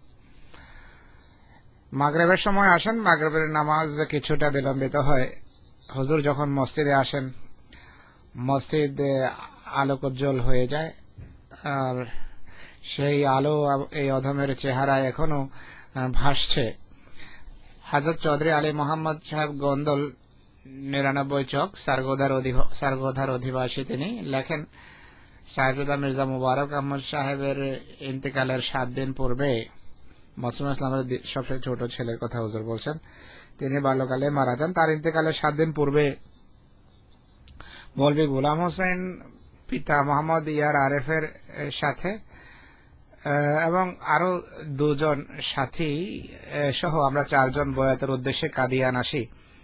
মাগরিবের সময় আসেন। মাগরিবের নামাজ কিছুটা বিলম্বিত হয়। হুজুর যখন মসজিদে আসেন, মসজিদ আলোকোজ্জ্বল হয়ে যায় আর সেই আলো এই অধমের চেহারায় এখনো ভাসছে। হযরত চৌধুরী আলী মোহাম্মদ সাহেব গন্ডল, নিরানব্বই চক, সারগোধার অধিবাসী, তিনি লেখেন সাহেবুল্লাহ মির্জা মুবারক আহমদ সাহেবের ইন্তেকালের সাত দিন পূর্বে, মসিম ইসলামের সবচেয়ে ছোট ছেলের কথা হুজুর বলছেন, তিনি বাল্যকালে মারা যান। তার ইন্তেকালের সাত দিন পূর্বে মৌলভী গোলাম হোসেন পিতা মোহাম্মদ ইয়ার আরেফের সাথে এবং আরো দুজন সাথী সহ আমরা চারজন বয়াতের উদ্দেশ্যে কাদিয়ান আসি।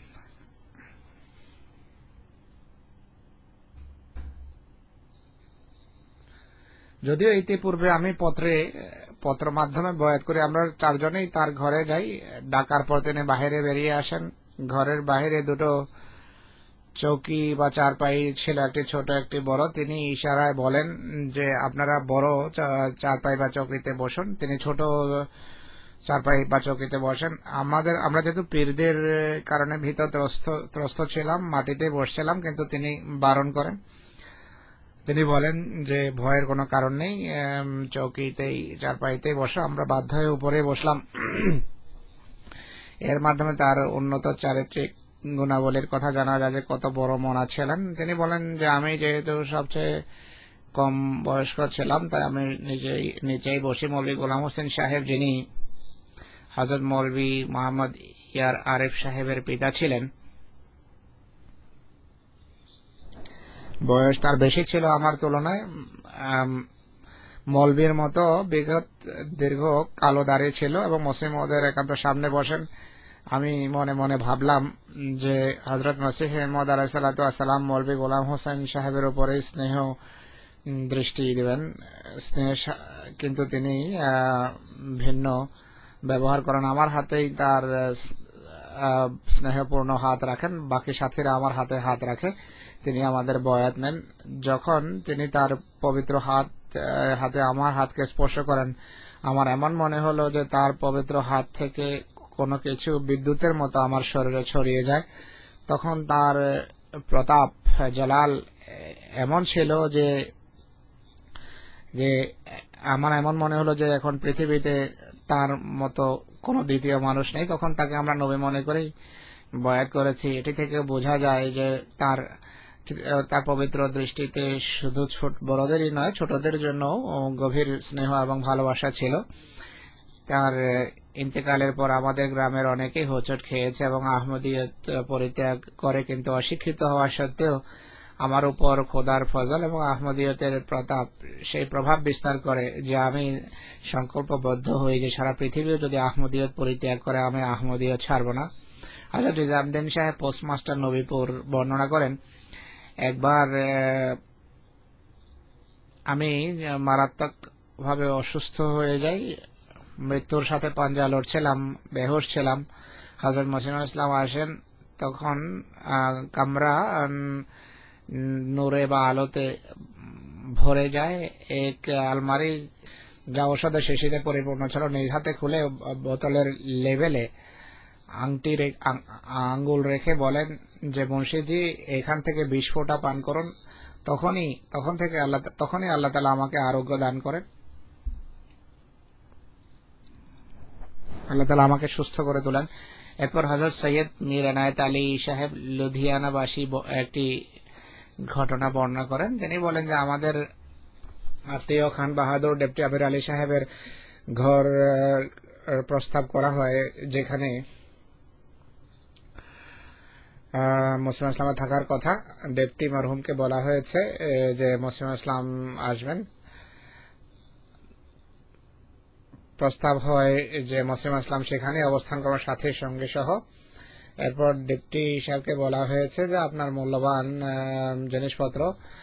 যদিও ইতিপূর্বে আমি পত্রে পত্র মাধ্যমে বয়াত করি, আমরা চারজনেই তার ঘরে যাই। ডাকার পর তিনি বাহিরে বেরিয়ে আসেন। ঘরের বাহিরে দুটো চৌকি বা চারপাই ছিল, একটি ছোট একটি বড়। তিনি ইশারায় বলেন যে আপনারা বড় চারপাই বা চৌকিতে বসুন। তিনি ছোট চারপাই বা চৌকিতে বসেন। আমাদের আমরা যেহেতু পীরদের কারণে ভিতর ত্রস্ত ত্রস্ত ছিলাম, মাটিতে বসছিলাম, কিন্তু তিনি বারণ করেন। তিনি বলেন যে ভয়ের কোনো কারণ নেই, চৌকিতেই চারপাইতেই বসো। আমরা বাধ্য হয়ে উপরে বসলাম। এর মাধ্যমে তার উন্নত চারিত্রিক গুণাবলীর কথা জানা যায় যে কত বড় মনা ছিলেন। তিনি বলেন যে আমি যেহেতু সবচেয়ে কম বয়স্ক ছিলাম, তাই আমি নিজেই নিচেই বসি। মৌলভী গোলাম হোসেন সাহেব, যিনি হযরত মৌলভী মোহাম্মদ ইয়ার আরিফ সাহেবের পিতা ছিলেন, বয়স তার বেশি ছিল আমার তুলনায়। মৌলভীর মতো বিগত দীর্ঘ কালো দাড়ি ছিল এবং মুসলিম ওদের একান্ত সামনে বসেন। আমি মনে মনে ভাবলাম যে হযরত মসিহ মওউদ আলাইহিস সালাতু ওয়াস সালাম মৌলভী গোলাম হোসেন সাহেবের উপরে স্নেহ দৃষ্টি দিবেন, স্নেহ, কিন্তু তিনি ভিন্ন ব্যবহার করেন। আমার হাতেই তার স্নেহপূর্ণ হাত রাখেন, বাকি সাথীরা আমার হাতে হাত রাখে। তিনি আমাদের বয়াত নেন। যখন তিনি তার পবিত্র হাত হাতে আমার হাতকে স্পর্শ করেন, আমার এমন মনে হলো যে তার পবিত্র হাত থেকে কোনো কিছু বিদ্যুতের মতো আমার শরীরে ছড়িয়ে যায়। তখন তার প্রতাপ, জালাল এমন ছিল যে যে আমার এমন মনে হলো যে এখন পৃথিবীতে তার মতো কোনো দ্বিতীয় মানুষ নেই। তখন তাকে আমরা নবী মনে করেই বয়াত করেছি। এটি থেকে বোঝা যায় যে তার তার পবিত্র দৃষ্টিতে শুধু ছোট বড়দেরই নয়, ছোটদের জন্য গভীর স্নেহ এবং ভালোবাসা ছিল। তার ইন্তেকালের পর আমাদের গ্রামের অনেকেই হোঁচট খেয়েছে এবং আহমদিয়ত পরিত্যাগ করে, কিন্তু অশিক্ষিত হওয়া সত্ত্বেও আমার উপর খোদার ফজল এবং আহমদিয়তের প্রতাপ সেই প্রভাব বিস্তার করে যে আমি সংকল্পবদ্ধ হই যে সারা পৃথিবীও যদি আহমদিয়ত পরিত্যাগ করে, আমি আহমদিয়ত ছাড়ব না। হযরত নিজামউদ্দিন সাহেব, পোস্টমাস্টার, নবীপুর, বর্ণনা করেন, একবার আমি মারাত্মক ভাবে অসুস্থ হয়ে যাই, মৃত্যুর সাথে পাঞ্জা লড়ছিলাম, বেহুশ ছিলাম। হযরত মসিহুল ইসলাম আসেন। তখন কামরা নূরে বা আলোতে ভরে যায়। এক আলমারি যা ঔষধের শিশিতে পরিপূর্ণ ছিল, নিজ হাতে খুলে বোতলের লেবেলে আংটি আঙ্গুল রেখে বলেন যে মুন্সিজি, এখান থেকে বিশ ফোঁটা পান করুন। তখনই তখন থেকে আল্লাহ তখনই আল্লাহ তাআলা আমাকে আরোগ্য দান করেন। আল্লাহ তাআলা আমাকে সুস্থ করে তোলেন। এরপর হযরত সৈয়দ মীর এনায়েত আলী সাহেব লুধিয়ানাবাসী একটি ঘটনা বর্ণনা করেন। তিনি বলেন যে আমাদের আত্মীয় খান বাহাদুর ডেপুটি আমির আলী সাহেবের ঘর প্রস্তাব করা হয়, যেখানে মুসলিম ইসলামে থাকার কথা। ডেপুটি মরহুমকে বলা হয়েছে যে মুসলিম ইসলাম আসবেন। প্রস্তাব হয় যে মুসলিম ইসলাম সেখানে অবস্থান করার সাথে সঙ্গে সহ। এরপর ডেপুটি সাহেবকে বলা হয়েছে যে আপনার মূল্যবান জিনিসপত্র,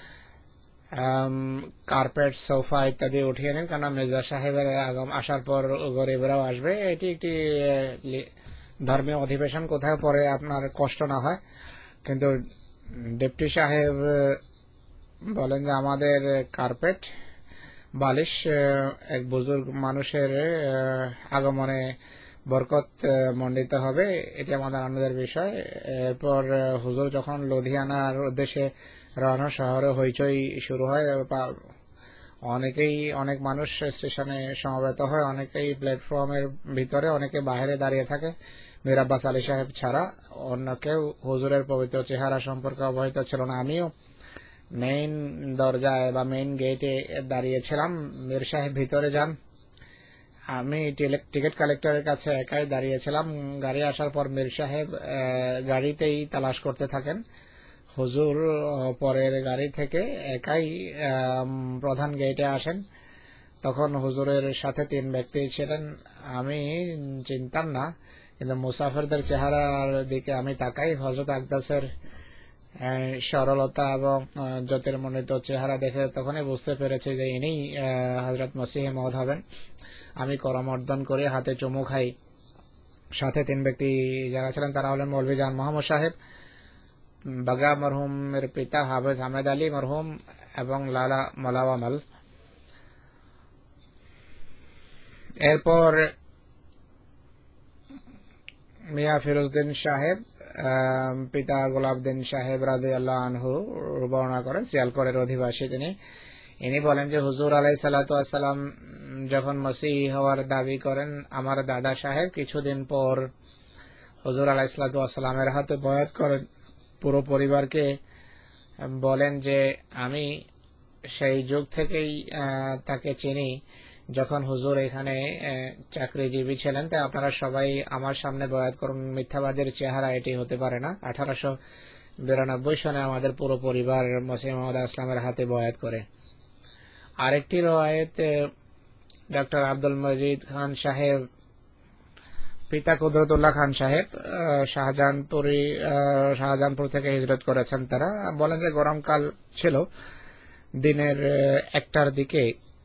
কার্পেট, সোফা ইত্যাদি উঠিয়ে নিন, কারণ মির্জা সাহেবের আগম আসার পর গরিবরাও আসবে। এটি একটি ধর্মীয় অধিবেশন, কোথাও পরে আপনার কষ্ট না হয়। কিন্তু ডেপুটি সাহেব বলেন যে আমাদের কার্পেট, বালিশ এক বুজুর্গ মানুষের আগমনে বরকত মণ্ডিত হবে, এটি আমাদের আনন্দের বিষয়। এরপর হুজুর যখন লুধিয়ানার উদ্দেশ্যে রওনা, শহরে হইচই শুরু হয়। অনেকেই অনেক মানুষ স্টেশনে সমবেত হয়, অনেকেই প্ল্যাটফর্মের ভিতরে, অনেকে বাইরে দাঁড়িয়ে থাকে। মীর আব্বাস আলী সাহেব ছাড়া অন্য কেউ হুজুরের পবিত্র চেহারা সম্পর্কে অবহিত ছিল না। আমিও মেইন দরজায় বা মেইন গেটে দাঁড়িয়েছিলাম। মীর সাহেব ভিতরে যান, আমি টিকিট কালেক্টরের কাছে একাই দাঁড়িয়েছিলাম। গাড়ি আসার পর মীর সাহেব গাড়িতেই তালাশ করতে থাকেন। হুজুর পরের গাড়ি থেকে একাই প্রধান গেটে আসেন। তখন হুজুরের সাথে তিন ব্যক্তি ছিলেন। আমি চিনতাম না, কিন্তু মুসাফিরদের চেহারার দিকে আমি তাকাই। হযরত আকদাসের সরলতা এবং জ্যোতির্মণ্ডিত চেহারা দেখে তখনই বুঝতে পেরেছি যে ইনি হযরত মসিহ মওউদ হবেন। আমি করমর্দন করে হাতে চুমু খাই। সাথে তিন ব্যক্তি যারা ছিলেন তারা হলেন মৌলভী জান মোহাম্মদ সাহেব, বাগা মরহুমের পিতা হাফেজ আহমেদ আলী মরহুম এবং লালা মালাওয়ামাল। এরপর মিয়া ফিরোজদ্দিন সাহেব পিতা গোলাপদ্দিন সাহেব রাদিয়াল্লাহু আনহু বর্ণনা করেন, সিয়ালকোটের অধিবাসী তিনি। ইনি বলেন যে হুজুর আলাইহিস সালাতু ওয়াস সালাম যখন মসিহ হওয়ার দাবি করেন, আমার দাদা সাহেব কিছুদিন পর হুজুর আলাইহিস সালাতু ওয়াস সালামের হাতে বয়াত করেন। পুরো পরিবারকে বলেন যে আমি সেই যুগ থেকেই তাকে চিনি যখন হুজুর এখানে চাকরিজীবী ছিলেন, তাই আপনারা সবাই আমার সামনে বয়াত করুন। মিথ্যাবাদের চেহারা এটি হতে পারে না। আঠারোশো বিরানব্বই সনে আমাদের পুরো পরিবার মসিহ মুহাম্মদ ইসলামের হাতে বয়াত করে। আরেকটি রওয়ায়েত ডক্টর আব্দুল মজিদ খান সাহেব পিতা কুদরতুল্লাহ খান সাহেব শাহজাহানপুরি শাহজাহানপুর থেকে হিজরত করেছেন। তারা বলেন যে গরমকাল ছিল, দিনের একটার দিকে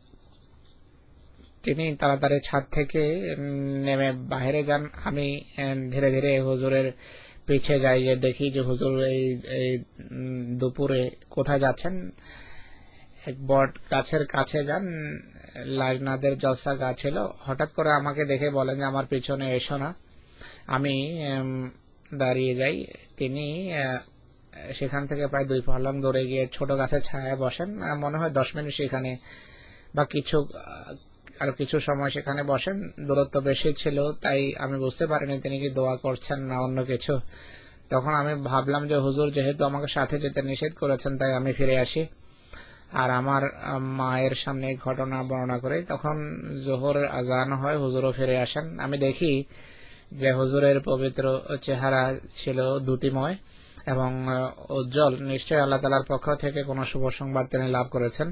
তিনি তাড়াতাড়ি ছাদ থেকে নেমে বাইরে যান। আমি ধীরে ধীরে হুজুরের পিছে যাই, যে দেখি যে হুজুর এই দুপুরে কোথায় যাচ্ছেন। এক বট গাছের কাছে যান, লাজনাদের জলসা গাছ ছিল। হঠাৎ করে আমাকে দেখে বলেন যে আমার পিছনে এসো না। আমি দাঁড়িয়ে যাই। তিনি সেখান থেকে প্রায় দুই ফার্লাং দূরে গিয়ে ছোট গাছের ছায়ায় বসেন। মনে হয় দশ মিনিট সেখানে বা কিছু আর কিছু সময় সেখানে বসেন। দূরত্ব বেশি ছিল, তাই আমি বুঝতে পারিনি তিনি কি দোয়া করছেন না অন্য কিছু। তখন আমি ভাবলাম যে হুজুর যেহেতু আমাকে সাথে যেতে নিষেধ করেছেন, তাই আমি ফিরে আসি আর আমার মায়ের সামনে ঘটনা বর্ণনা করে। তখন জোহরের আজান হয়, হুজুরও ফিরে আসেন। আমি দেখি যে হুজুরের পবিত্র চেহারা ছিল দ্যুতিময় এবং উজ্জ্বল। নিশ্চয়ই আল্লাহ তাআলার পক্ষ থেকে কোনো শুভ সংবাদ তিনি লাভ করেছেন।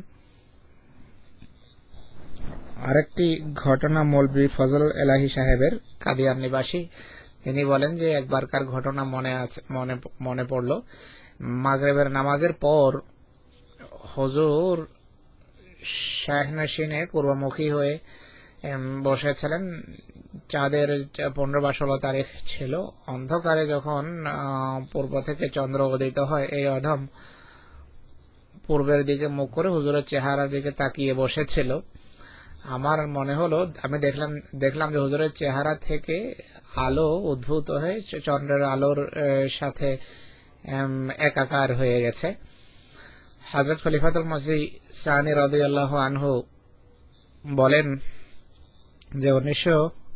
আরেকটি ঘটনা মৌলভী ফজল এলাহি সাহেবের, কাদিয়ান নিবাসী। তিনি বলেন যে একবারকার ঘটনা মনে আছে মনে মনে পড়ল। মাগরিবের নামাজের পর হুজুর শাহনশিনে পূর্বমুখী হয়ে বসেছিলেন। চাঁদের পনেরো বা ষোলো তারিখ ছিল। অন্ধকারে যখন পূর্ব থেকে চন্দ্র উদিত হয়, এই অধম পূর্বের দিকে মুখ করে হুজুরের চেহারার দিকে তাকিয়ে বসেছিল। আমার মনে হলো, আমি দেখলাম দেখলাম যে হুজুরের চেহারা থেকে আলো উদ্ভূত হয়ে চন্দ্রের আলোর সাথে একাকার হয়ে গেছে। হযরত খলিফাতুল মসিহ সানি রাদিয়াল্লাহু আনহু বলেন যে উনিশশো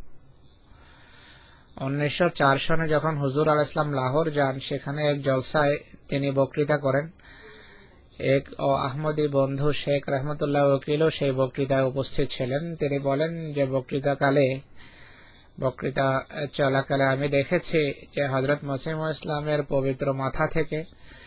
উনিশশো চার সনে যখন হুজুর আলাইহিস সালাম লাহোর যান, সেখানে এক জলসায় তিনি বক্তৃতা করেন। এক ও আহমদী বন্ধু শেখ রহমতুল্লাহ ওকিলও সেই বক্তৃতায় উপস্থিত ছিলেন। তিনি বলেন যে বক্তৃতাকালে বক্তৃতা চলাকালে আমি দেখেছি যে হযরত মসিহ ইসলামের পবিত্র মাথা থেকে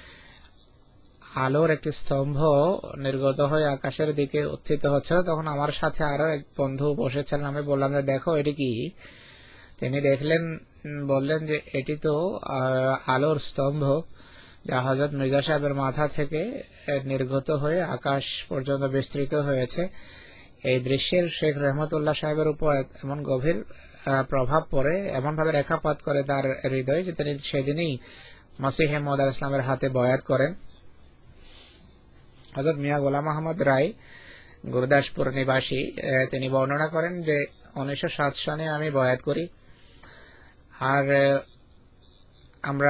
আলোর একটি স্তম্ভ নির্গত হয়ে আকাশের দিকে উত্থিত হচ্ছিল। তখন আমার সাথে আরো এক বন্ধু বসেছিলেন। আমি বললাম যে দেখো এটি কি। তিনি দেখলেন, বললেন যে এটি তো আলোর স্তম্ভ যা হযরত মির্জা সাহেবের মাথা থেকে নির্গত হয়ে আকাশ পর্যন্ত বিস্তৃত হয়েছে। এই দৃশ্যের শেখ রহমতুল্লাহ সাহেবের উপর এমন গভীর প্রভাব পড়ে, এমন ভাবে রেখাপাত করে তার হৃদয়, যে তিনি সেদিনই মসিহ মাউদ ইসলামের হাতে বয়াত করেন। হযরত মিয়া গোলাম আহমদ রায় গুরুদাসপুর নিবাসী, তিনি বর্ণনা করেন যে উনিশশো সাত সনে আমি বয়াত করি। আর আমরা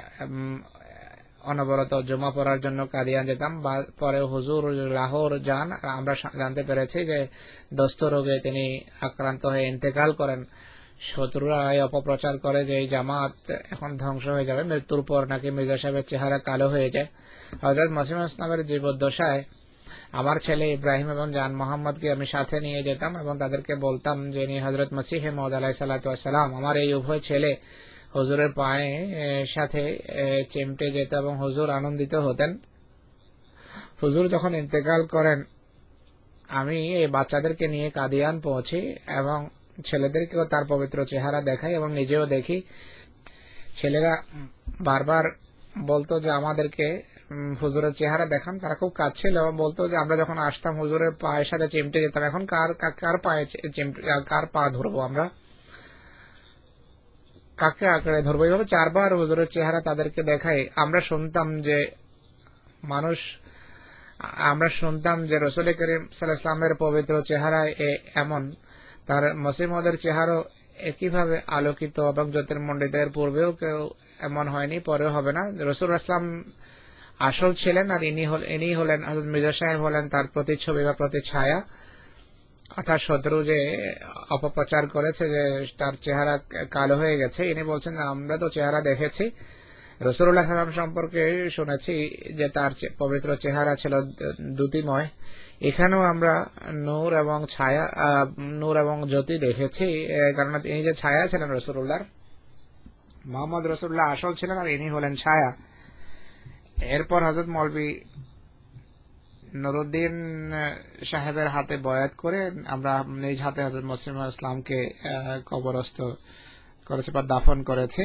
অনবরত জমা পড়ার জন্য কাদিয়ান যেতাম। পরে হুজুর লাহোর যান। আমরা জানতে পেরেছি যে দস্ত রোগে তিনি আক্রান্ত হয়ে ইন্তেকাল করেন। শত্রুরা অপপ্রচার করে যে এই জামাত এখন ধ্বংস হয়ে যাবে, মৃত্যুর পর নাকি মির্জা সাহেবের চেহারা কালো হয়ে যায়। হযরত মসিহ ইসলামের জীবদ্দশায় আমার ছেলে ইব্রাহিম এবং জান মোহাম্মদকে আমি সাথে নিয়ে যেতাম এবং তাদেরকে বলতাম যে ইনি হযরত মসিহ মাউদ আলাইহিস সালাতু ওয়াস সালাম। আমার এই উভয় ছেলে হুজুরের পায়ে সাথে চিমটে যেত এবং হুজুর আনন্দিত হতেন। হুজুর যখন ইন্তেকাল করেন, আমি এই বাচ্চাদেরকে নিয়ে কাদিয়ান পৌঁছি এবং ছেলেদেরকেও তার পবিত্র চেহারা দেখাই এবং নিজেও দেখি। ছেলেরা বারবার বলতো যে আমাদেরকে হুজুরের চেহারা দেখান। তারা খুব কাঁদছিল এবং বলতো যে আমরা যখন আসতাম হুজুরের পায়ের সাথে চিমটে যেতাম, এখন কার কার পায়ে চিমটে কার পা ধরবো আমরা। কাকে আঁকড়ে ধরবো, এইভাবে চারবার হুজুরের চেহারা তাদেরকে দেখাই। আমরা শুনতাম যে মানুষ আমরা শুনতাম যে রসুল করিম সাল্লাল্লাহু আলাইহি ওয়াসাল্লামের পবিত্র চেহারা এমন, তার মসিহ মওউদের চেহারাও একইভাবে আলোকিত এবং জ্যোতির্মণ্ডিত। এর পূর্বেও কেউ এমন হয়নি, পরেও হবে না। রসুল আসলাম আসল ছিলেন, আর ইনি ইনি হলেন হযরত মির্জা সাহেব, হলেন তার প্রতিচ্ছবি বা প্রতিচ্ছায়া। অর্থাৎ শত্রু যে অপপ্রচার করেছে যে তার চেহারা কালো হয়ে গেছে, ইনি বলছেন আমরা তো চেহারা দেখেছি, রাসূলুল্লাহ সাল্লাল্লাহু আলাইহি ওয়াসাল্লাম সম্পর্কে শুনেছি যে তার পবিত্র চেহারা ছিল দ্যুতিময়। এখানেও আমরা নূর এবং ছায়া, নূর এবং জ্যোতি দেখেছি, কারণ ইনি যে ছায়া ছিলেন রাসূলুল্লাহর, মুহাম্মদ রাসূলুল্লাহ আসল ছিলেন আর ইনি হলেন ছায়া। এরপর হযরত মৌলভী নুরউদ্দিন সাহেবের হাতে বয়াত করে আমরা নিজ হাতে হযরত মসিহ মাউউদ ইসলামকে কবরস্থ করেছি বা দাফন করেছি।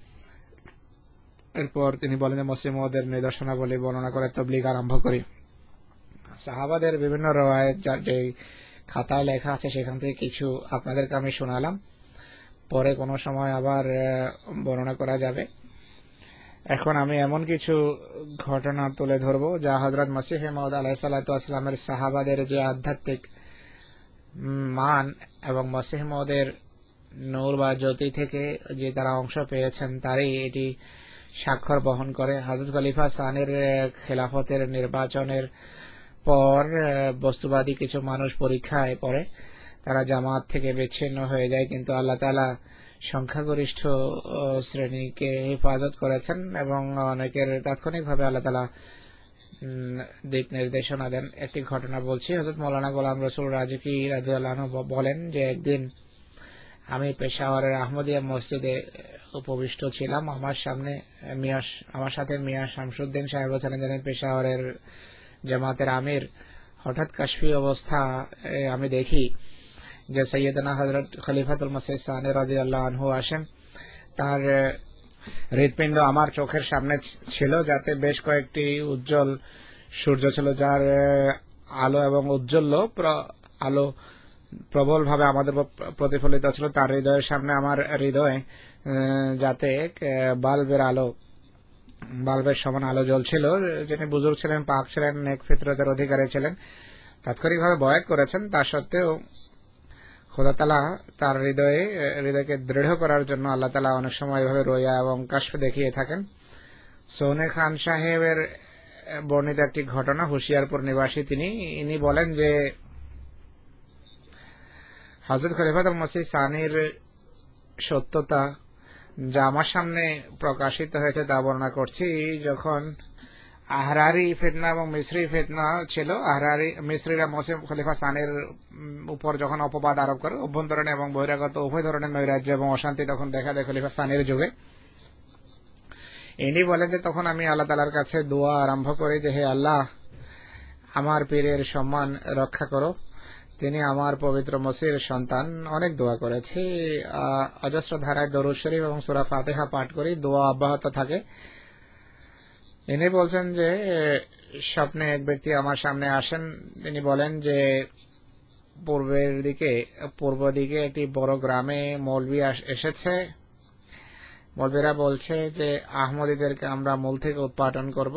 এরপর তিনি বলেন যে মসিহ মাউউদের নিদর্শনাবলী বর্ণনা করে তাবলীগ আরম্ভ করি। সাহাবাদের বিভিন্ন রওয়ায়াত যে খাতায় লেখা আছে সেখান থেকে কিছু আপনাদেরকে আমি শোনালাম, পরে কোনো সময় আবার বর্ণনা করা যাবে। এখন আমি এমন কিছু ঘটনা তুলে ধরব যা হযরত মসিহ মাউউদ আলাইহিস সালাতু ওয়াস সালামের সাহাবাদের যে আধ্যাত্মিক মান এবং মসিহ মাউউদের নূর বা জ্যোতি থেকে যে তারা অংশ পেয়েছেন তারই এটি স্বাক্ষর বহন করে। হযরত খলিফা সানির খেলাফতের নির্বাচনের পর বস্তুবাদী কিছু মানুষ পরীক্ষায় পড়ে, তারা জামাত থেকে বিচ্ছিন্ন হয়ে যায়, কিন্তু আল্লাহ তাআলা সংখ্যাগরিষ্ঠ শ্রেণীকে হেফাজত করেছেন এবং অনেকের তাৎক্ষণিকভাবে আল্লাহ তাআলা দিক নির্দেশনা দেন। একটি ঘটনা বলছি। হযরত মাওলানা গোলাম রসুল রাজকি রাদিয়াল্লাহু আনহু বলেন যে একদিন আমি পেশাওয়ারের আহমদিয়া মসজিদে উপবিষ্ট ছিলাম। আমার সামনে মিয়া আমার সাথে মিয়া শামসুদ্দিন সাহেব ছিলেন, যিনি পেশাওয়ারের জামাতের আমির। হঠাৎ কাশফি অবস্থা আমি দেখি যে সৈয়দনা হযরত খলিফাতুল মসিহ সানি রাদিয়াল্লাহু আনহু আসেন। তার হৃৎপিণ্ড আমার চোখের সামনে ছিল, যাতে বেশ কয়েকটি উজ্জ্বল সূর্য ছিল, যার আলো এবং উজ্জ্বল আলো প্রবল ভাবে আমাদের প্রতিফলিত ছিল। তার হৃদয়ের সামনে আমার হৃদয়ে যাতে বাল্বের আলো বাল্বের সমান আলো জ্বলছিল। যিনি বুজুর্গ ছিলেন, পাক ছিলেন, নেক ফিতরতের অধিকারী ছিলেন, তাৎক্ষণিকভাবে বয়াত করেছেন। তার সত্ত্বেও খোদা তাআলা তার হৃদয়ে হৃদয়কে দৃঢ় করার জন্য আল্লাহ তাআলা অনেক সময় এভাবে রোয়া এবং কাশফ দেখিয়ে থাকেন। সৌনে খান সাহেবের বর্ণিত একটি ঘটনা, হুশিয়ারপুর নিবাসী তিনি, ইনি বলেন যে হযরত খলিফাতুল মসিহ সানির সত্যতা যা আমার সামনে প্রকাশিত হয়েছে তা বর্ণনা করছি। যখন আহরারি ফিতনা এবং মিসরি ফিতনা ছিল, আহরারি মিসরিরা মসিহ খলিফা সানির উপর যখন অপবাদ আরোপ করে, অভ্যন্তরীণ এবং বহিরাগত উভয় ধরনের নৈরাজ্য এবং অশান্তি তখন দেখা দেয় খলিফা সানির যুগে। ইনি বলেন যে তখন আমি আল্লাহ তাআলার কাছে দোয়া আরম্ভ করি যে হে আল্লাহ, আমার পীরের সম্মান রক্ষা করো, তিনি আমার পবিত্র মসির সন্তান। অনেক দোয়া করেছি, অজস্র ধারায় দরুদ শরীফ এবং সূরা ফাতিহা পাঠ করি, দোয়া অব্যাহত থাকে। ইনি বলছেন যে স্বপ্নে এক ব্যক্তি আমার সামনে আসেন। তিনি বলেন যে পূর্বের দিকে পূর্ব দিকে একটি বড় গ্রামে মৌলভী এসেছে। মৌলভীরা বলছে যে আহমদীদেরকে আমরা মূল থেকে উৎপাদন করব।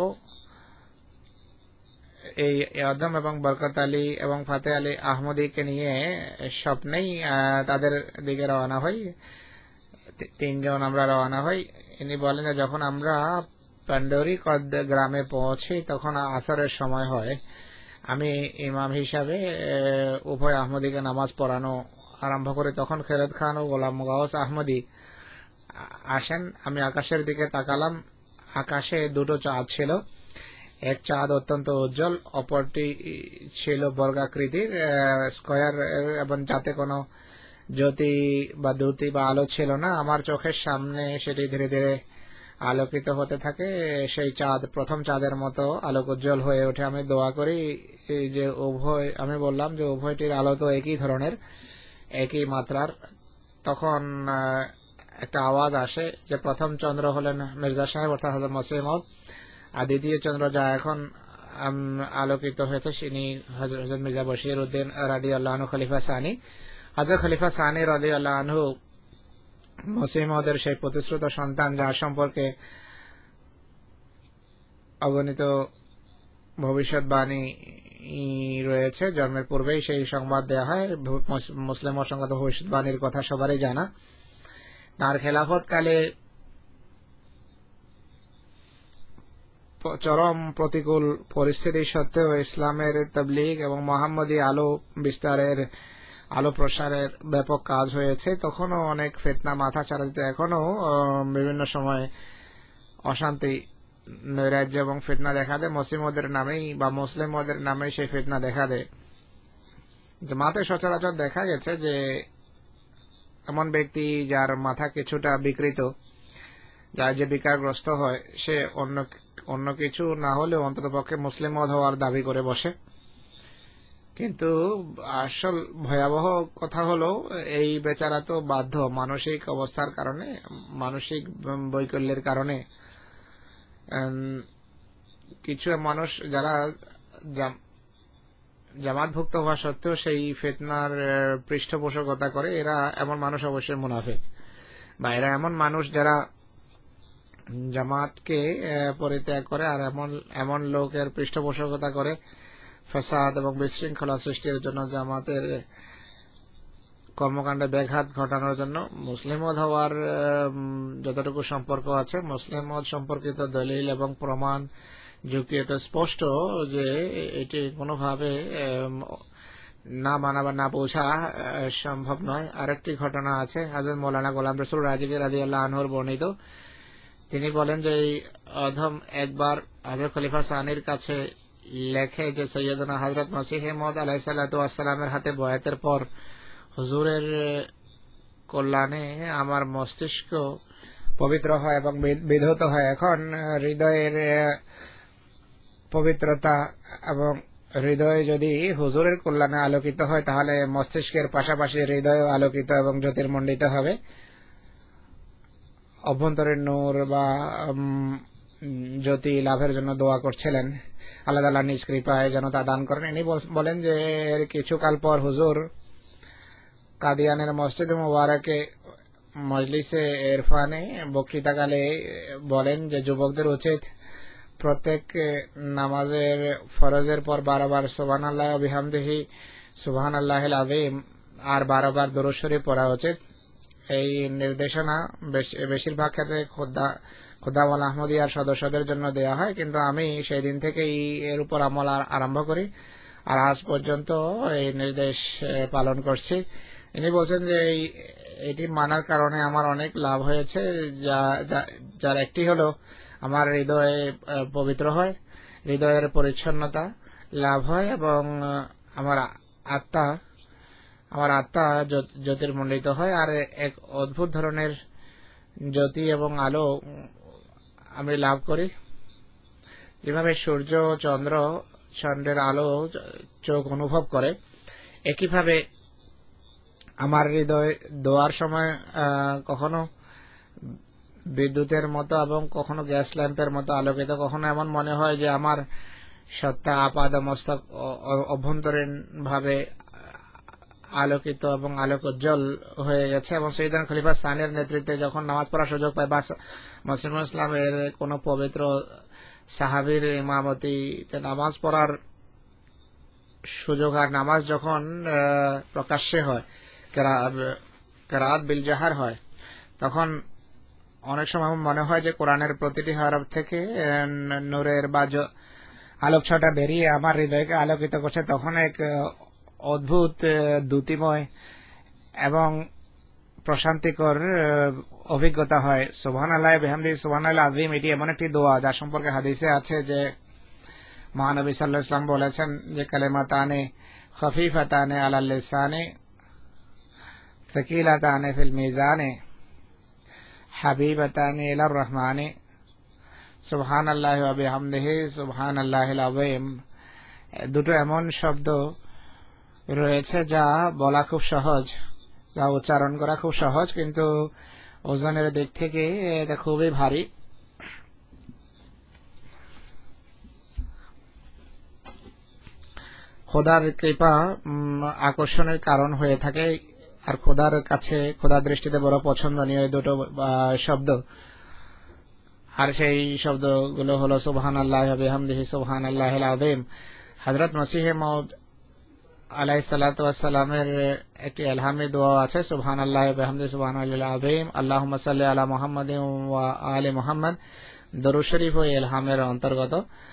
এই আদম এবং বরকত আলী এবং ফাতে আলী আহমদীকে নিয়ে স্বপ্নেই তাদের দিকে রওনা হই। তিনজন আমরা রওনা হই। ইনি বলেন যে যখন আমরা পান্ডরি কদ গ্রামে পৌঁছি তখন আসরের সময় হয়। আমি ইমাম হিসাবে উভয় আহমদীকে নামাজ পড়ানো আরম্ভ করি। তখন খেরত খান ও গোলাম গাউস আহমদী আসেন। আমি আকাশের দিকে তাকালাম, আকাশে দুটো চাঁদ ছিল। এক চাঁদ অত্যন্ত উজ্জ্বল, অপরটি ছিল বর্গাকৃতির স্কয়ার এবং যাতে কোনো জ্যোতি বা দ্যুতি বা আলো ছিল না। আমার চোখের সামনে সেটি ধীরে ধীরে আলোকিত হতে থাকে। সেই চাঁদ প্রথম চাঁদের মতো আলোক উজ্জ্বল হয়ে ওঠে। আমি দোয়া করি যে উভয় আমি বললাম যে উভয়টির আলো তো একই ধরনের, একই মাত্রার। তখন একটা আওয়াজ আসে যে প্রথম চন্দ্র হলেন মির্জা সাহেব অর্থাৎ হযরত মসিহ মাউউদ, আর দ্বিতীয় চন্দ্র যা এখন আলোকিত হয়েছে তিনি হযরত মির্জা বশির উদ্দিন রাদিয়াল্লাহু আনহু খলিফা সানি। হযরত খলিফা সানি রাদিয়াল্লাহু আনহু মসিহ মওউদের সেই প্রতিশ্রুত সন্তান যার সম্পর্কে অগণিত ভবিষ্যৎবাণী রয়েছে, জন্মের পূর্বেই সেই সংবাদ দেওয়া হয়। মুসলিম অসংখ্য ভবিষ্যৎবাণীর কথা সবারই জানা। তার খেলাফতকালে চরম প্রতিকূল পরিস্থিতি সত্ত্বেও ইসলামের তাবলীগ এবং মুহাম্মদী আলো বিস্তারের আলো প্রসারের ব্যাপক কাজ হয়েছে। তখনও অনেক ফিতনা মাথা চারা দিত, এখনো বিভিন্ন সময় অশান্তি, নৈরাজ্য এবং ফিতনা দেখা দেয়। মুসলিমদের নামেই বা মুসলিমদের নামেই সেই ফিতনা দেখা দেয়। জামাতে সচরাচর দেখা গেছে যে এমন ব্যক্তি যার মাথা কিছুটা বিকৃত, যার যে বিকারগ্রস্ত হয়, সে অন্য অন্য কিছু না হলেও অন্ততপক্ষে মুসলিম মত হওয়ার দাবি করে বসে। কিন্তু আসল ভয়াবহ কথা হলো এই বেচারা তো বাধ্য মানসিক অবস্থার কারণে, মানসিক বৈকল্যের কারণে। কিছু মানুষ যারা জামাতভুক্ত হওয়া সত্ত্বেও সেই ফিতনার পৃষ্ঠপোষকতা করে, এরা এমন মানুষ অবশ্যই মুনাফিক, বা এরা এমন মানুষ যারা জামাতকে পরিত্যাগ করে আর এমন এমন লোকের পৃষ্ঠপোষকতা করে ফাসাদ এবং বিশৃঙ্খলা সৃষ্টির জন্য, জামাতের কর্মকাণ্ডে ব্যাঘাত ঘটানোর জন্য। মুসলিম মত হওয়ার যতটুকু সম্পর্ক আছে, মুসলিম মত সম্পর্কিত দলিল এবং প্রমাণ যুক্তি এত স্পষ্ট যে এটি কোনোভাবে না মানা বা না বোঝা সম্ভব নয়। আরেকটি ঘটনা আছে, হযরত মৌলানা গোলাম রসুল রাজিবী রাদিয়াল্লাহু আনহুর বর্ণিত। তিনি বলেন যে এই অধম একবার হযরত খলিফা সানির কাছে লেখে যে সৈয়দনা হযরত মসিহ মাউদ আলাইহিস সালাতু ওয়াস সালামের হাতে বয়াতের পর হুজুরের কল্যাণে আমার মস্তিষ্ক পবিত্র হয় এবং বিধৌত হয়। এখন হৃদয়ের পবিত্রতা এবং হৃদয় যদি হুজুরের কল্যাণে আলোকিত হয়, তাহলে মস্তিষ্কের পাশাপাশি হৃদয় আলোকিত এবং জ্যোতির্মণ্ডিত হবে। অভ্যন্তরীণ নূর বা জ্যোতি লাভের জন্য দোয়া করছিলেন, আল্লাহ তাআলা নিজ কৃপায় যেন তা দান করেন। ইনি বলেন যে এর কিছুকাল পর হুজুর কাদিয়ানের মসজিদ মুবারকে মজলিসে ইরফানে বক্তৃতাকালে বলেন যে যুবকদের উচিত প্রত্যেক নামাজের ফরজের পর বারবার সুবহানাল্লাহ ওয়া বিহামদিহি সুবহানাল্লাহিল আযীম আর বারবার দরুদ শরীফ পড়া উচিত। এই নির্দেশনা বেশিরভাগ ক্ষেত্রে খোদা খোদাওয়াল আহমদিয়ার সদস্যদের জন্য দেওয়া হয়, কিন্তু আমি সেই দিন থেকেই এর উপর আমল আরম্ভ করি আর আজ পর্যন্ত এই নির্দেশ পালন করছি। ইনি বলছেন যে এটি মানার কারণে আমার অনেক লাভ হয়েছে, যা যার একটি হলো আমার হৃদয়ে পবিত্র হয়, হৃদয়ের পরিচ্ছন্নতা লাভ হয় এবং আমার আত্মা আমার আত্মা জ্যোতির্মণ্ডিত হয়। আর এক অদ্ভুত ধরনের জ্যোতি এবং আলো আমি লাভ করি। যেভাবে সূর্য চন্দ্র চন্দ্রের আলো চোখ অনুভব করে, একইভাবে আমার হৃদয় দোয়ার সময় কখনো বিদ্যুতের মতো এবং কখনো গ্যাস ল্যাম্পের মতো আলোকিত, কখনো এমন মনে হয় যে আমার সত্তা আপাদ মস্তক অভ্যন্তরীণ ভাবে আলোকিত এবং আলোকোজ্জ্বল হয়ে গেছে। এবং সৈয়দনা খলিফা সানির নেতৃত্বে যখন নামাজ পড়ার সুযোগ পায় বা মুসলিম ইসলামের কোন পবিত্র সাহাবীর ইমামতিতে নামাজ পড়ার সুযোগ, আর নামাজ যখন প্রকাশ্যে হয়, কেরাত বিল জাহার হয়, তখন অনেক সময় মনে হয় যে কোরআনের প্রতিটি হরফ থেকে নূরের বা আলোক ছটা বেরিয়ে আমার হৃদয়কে আলোকিত করছে। তখন এক অদ্ভুত দ্যুতিময় এবং প্রশান্তিকর অভিজ্ঞতা হয়। সুবহানাল্লাহ বিহামদিহি সুবহানাল্লাহ আযীম, এটি এমন একটি দোয়া যার সম্পর্কে হাদিসে আছে যে মহানবী সাল্লাল্লাহু আলাইহি ওয়াসাল্লাম বলেছেন যে কালিমাতানে খফিফাতানে আলাল লিসানে সাকিলাতানে ফিল মিজানে হাবিবাতানে ইলার রহমানে সুবহানাল্লাহি ওয়া বিহামদিহি সুবহানাল্লাহিল আযীম। দুটো এমন শব্দ রয়েছে যা বলা খুব সহজ, যা উচ্চারণ করা খুব সহজ, কিন্তু ওজনের দিক থেকে এটা খুবই ভারী। খোদার কৃপা আকর্ষণের কারণ হয়ে থাকে আর খোদার কাছে খোদার দৃষ্টিতে বড় পছন্দনীয় এই দুটো শব্দ, আর সেই শব্দগুলো হলো সুবহানাল্লাহ ওয়া বিহামদিহি সুবহানাল্লাহিল আযীম। হযরত মসিহে মাউদ আলাইহিস সালাতু ওয়াস সালামের একটি ইলহামি দোয়া আছে, সুবহানাল্লাহ ওয়া বিহামদিহি সুবহানাল্লাহিল আযীম, আল্লাহুম্মা সাল্লি আলা মুহাম্মাদিন ওয়া আলি মুহাম্মাদ। দরুদ শরীফ ও ইলহামের অন্তর্গত।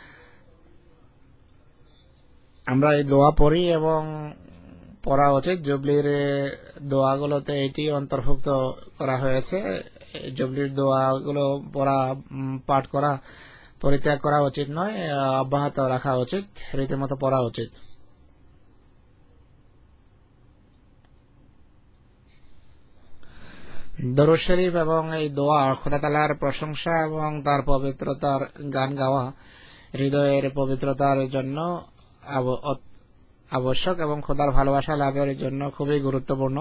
আমরা এই দোয়া পড়ি এবং পড়া উচিত। জুবলির দোয়াগুলোতে এটি অন্তর্ভুক্ত করা হয়েছে। জুবলির দোয়াগুলো পড়া, পাঠ করা, পরিত্যাগ করা উচিত নয়, অব্যাহত রাখা উচিত, রীতিমতো পড়া উচিত। দরুদ শরীফ এবং এই দোয়া খোদা তাআলার প্রশংসা এবং তার পবিত্রতার গান গাওয়া হৃদয়ের পবিত্রতার জন্য আবশ্যক এবং খোদার ভালোবাসা লাভের জন্য খুবই গুরুত্বপূর্ণ।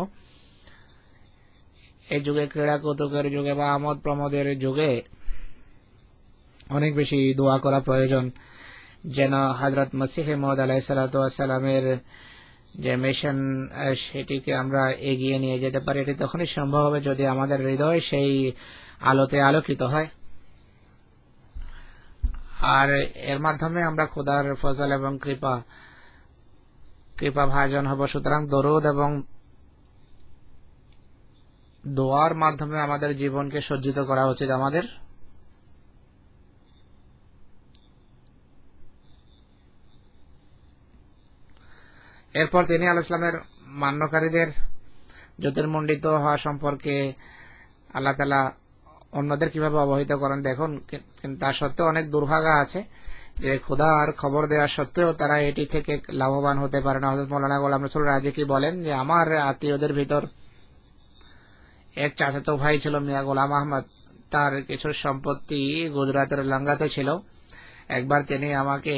এই যুগে ক্রীড়া কৌতুকের যুগে বা আমোদ প্রমোদের যুগে অনেক বেশি দোয়া করা প্রয়োজন, যেন হযরত মসিহে মাউদ আলাইহিস সালাতু ওয়াস সালামের যে মিশন সেটিকে আমরা এগিয়ে নিয়ে যেতে পারি। এটি তখনই সম্ভব হবে যদি আমাদের হৃদয় সেই আলোতে আলোকিত হয়, আর এর মাধ্যমে আমরা খোদার ফজল এবং কৃপা কৃপা ভাজন হব। সুতরাং দরুদ এবং দোয়ার মাধ্যমে আমাদের জীবনকে সজ্জিত করা উচিত আমাদের। এরপর তিনি আলাইহিস সালামের মান্যকারীদের জ্যোতির্মণ্ডিত হওয়া সম্পর্কে আল্লাহ তাআলা অন্যদের কিভাবে অবহিত করেন দেখুন। কিন্তু তা সত্ত্বেও অনেক দুর্ভাগা আছে যে খোদার খবর দেওয়া সত্ত্বেও তারা এটি থেকে লাভবান হতে পারে না। হযরত মাওলানা গোলাম রসুল রাজি বলেন যে আমার আত্মীয়দের ভিতর এক চাচাতো ভাই ছিল মিয়া গোলাম আহমদ, তার কিছু সম্পত্তি গুজরাটের লাঙ্গাতে ছিল। একবার তিনি আমাকে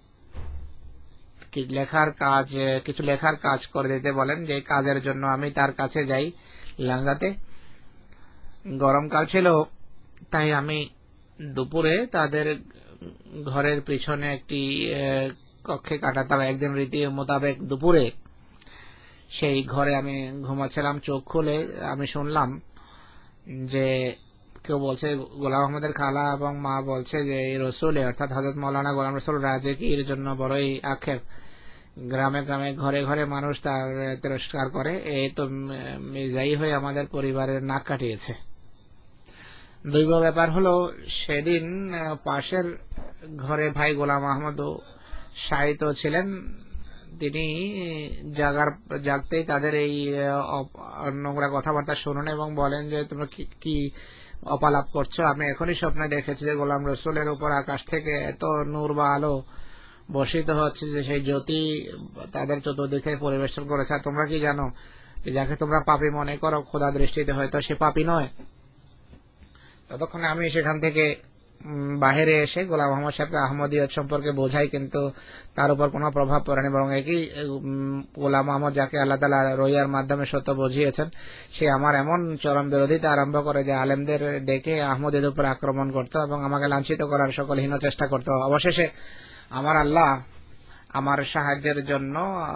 লেখার কাজ কিছু লেখার কাজ করে দিতে বলেন, যে কাজের জন্য আমি তার কাছে যাই লাঙ্গাতে। গরমকাল ছিল, তাই আমি দুপুরে তাদের ঘরের পিছনে একটি কক্ষে কাটাতাম। একদিন রীতি মোতাবেক দুপুরে সেই ঘরে আমি ঘুমাচ্ছিলাম। চোখ খুলে আমি শুনলাম যে কেউ বলছে, গোলাম আহমদের খালা এবং মা বলছে যে এই রসুল অর্থাৎ হযরত মাওলানা গোলাম রসুল রাজেকির জন্য বড়ই আক্ষেপ। গ্রামে গ্রামে ঘরে ঘরে মানুষ তার তিরস্কার করে। এই তো মির্জাই হয়ে আমাদের পরিবারের নাক কাটিয়েছে। দৈব ব্যাপার হলো, সেদিন পাশের ঘরে ভাই গোলাম আহমদও শায়িত ছিলেন। তিনি জাগার জাগতেই তাদের এই নোংরা কথাবার্তা শুনুন এবং বলেন যে তোমরা কি অপালাপ করছো। আমি এখনই স্বপ্নে দেখেছি যে গোলাম রসুলের উপর আকাশ থেকে এত নূর বা আলো বর্ষিত হচ্ছে যে সেই জ্যোতি তাদের চতুর্দিক থেকে পরিবেশন করেছে। আর তোমরা কি জানো যে যাকে তোমরা পাপী মনে করো খোদা দৃষ্টিতে হয়তো সে পাপী নয়। ততক্ষণে আমি সেখান থেকে বাহিরে এসে গোলাম আহমদ সাহেবকে আহমদিয়ত সম্পর্কে বোঝাই, কিন্তু তার উপর কোনো প্রভাব পড়েনি, বরং একই গোলাম আহমদ যাকে আল্লাহ তাআলা রহিয়ার মাধ্যমে সত্য বুঝিয়েছেন, সে আমার এমন চরম বিরোধিতা আরম্ভ করে যে আলেমদের ডেকে আহমদের উপর আক্রমণ করত এবং আমাকে লাঞ্ছিত করার সকল হীন চেষ্টা করত। অবশেষে আমার আল্লাহ আমার সাহায্যের জন্য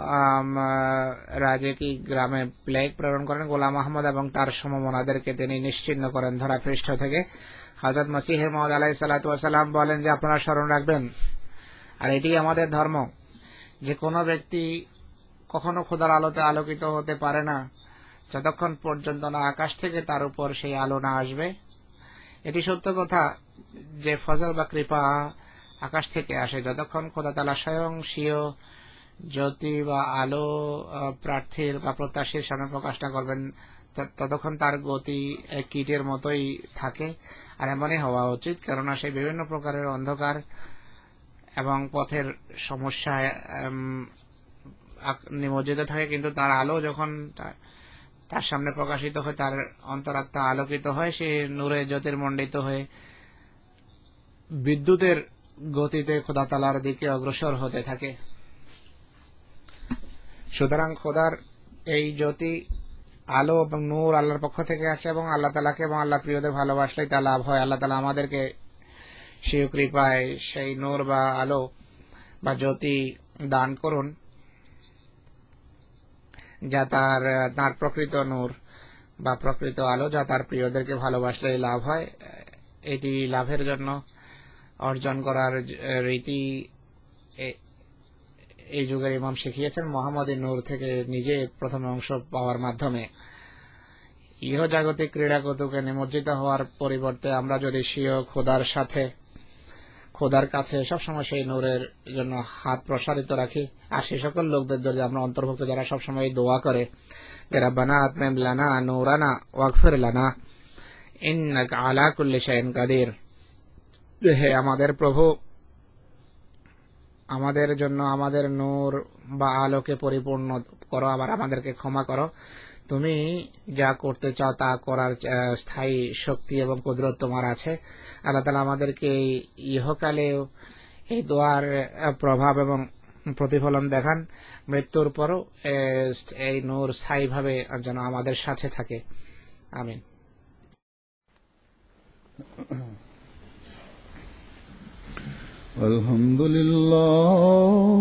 রাজেকি গ্রামে প্লেগ প্রেরণ করেন। গোলাম আহমদ এবং তার সমমনাদেরকে তিনি নিশ্চিহ্ন করেন ধরা পৃষ্ঠ থেকে। হযরত মসিহে মাউদ আলাইহিস সালাতু ওয়াস সালাম বলেন যে আপনারা স্মরণ রাখবেন, আর এটি আমাদের ধর্ম, যে কোনো ব্যক্তি কখনো খোদার আলোতে আলোকিত হতে পারে না যতক্ষণ পর্যন্ত না আকাশ থেকে তার উপর সেই আলো না আসবে। এটি সত্য কথা যে ফজল বা কৃপা আকাশ থেকে আসে। যতক্ষণ খোদা তাআলা স্বয়ং স্বীয় জ্যোতি বা আলো প্রার্থীর বা প্রত্যাশীর সামনে প্রকাশ না করবেন, ততক্ষণ তার গতি কীটের মতোই থাকে। আর এমনই হওয়া উচিত, কেননা সেই বিভিন্ন প্রকারের অন্ধকার এবং পথের সমস্যায় নিমজ্জিত থাকে, কিন্তু তার আলো যখন তার সামনে প্রকাশিত হয়, তার অন্তরাত্মা আলোকিত হয়, সে নূরে জ্যোতির্মণ্ডিত হয়ে বিদ্যুতের গতিতে খোদা তাআলার দিকে অগ্রসর হতে থাকে। সুতরাং খোদার এই জ্যোতি আলো এবং নূর আল্লাহর পক্ষ থেকে আসে এবং আল্লাহ তাআলাকে এবং আল্লাহ প্রিয়দের ভালোবাসলেই তা লাভ হয়। আল্লাহ তাআলা আমাদেরকে সেই কৃপায় সেই নূর বা আলো বা জ্যোতি দান করুন। যা তার তার প্রকৃত নূর বা প্রকৃত আলো, যা তার প্রিয়দেরকে ভালোবাসলে লাভ হয়। এটি লাভের জন্য অর্জন করার রীতি এই যুগের ইমাম শিখিয়েছেন মোহাম্মদী নূর থেকে নিজে প্রথম অংশ পাওয়ার মাধ্যমে। ইহজাগতিক ক্রীড়া কৌতুকে নিমজ্জিত হওয়ার পরিবর্তে আমরা যদি স্বীয় খোদার সাথে খোদার কাছে সবসময় সেই নূরের জন্য হাত প্রসারিত রাখি, আর সেই সকল লোকদের যদি আমরা অন্তর্ভুক্ত যারা সবসময় দোয়া করে যে রাব্বানা আতমিম লানা নূরানা ওয়াগফির লানা ইন্নাকা আলা কুল্লি শাইইন কাদির, হে আমাদের প্রভু, আমাদের জন্য আমাদের নূর বা আলোকে পরিপূর্ণ করো, আবার আমাদেরকে ক্ষমা করো, তুমি যা করতে চাও তা করার স্থায়ী শক্তি এবং কুদরত তোমার আছে। আল্লাহ তাআলা আমাদেরকে ইহকালে এই দোয়ার প্রভাব এবং প্রতিফলন দেখান, মৃত্যুর পরও এই নূর স্থায়ীভাবে যেন আমাদের সাথে থাকে। আমিন। আলহামদুলিল্লাহ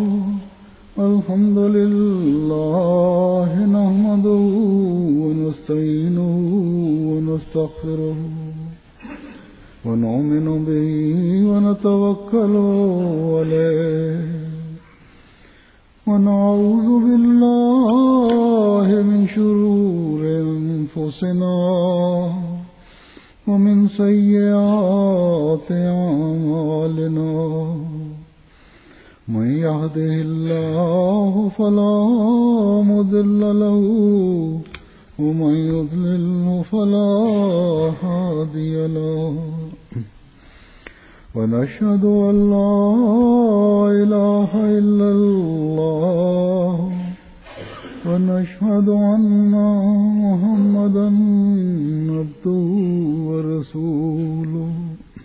আলহামদুলিল্লাহ নাহমাদুহু ওয়া নাস্তাঈনুহু ওয়া নাস্তাগফিরুহু ওয়া নু'মিনু বিহি ওয়া নাতাওয়াক্কালু আলাইহি ওয়া নাউযু বিল্লাহি মিন শুরুরি আনফুসিনা ومن سيئات أعمالنا من يهده الله فلا مضل له ومن يضلل فلا هادي له ونشهد أن لا إله إلا الله ونشهد أن محمدا عبده ورسوله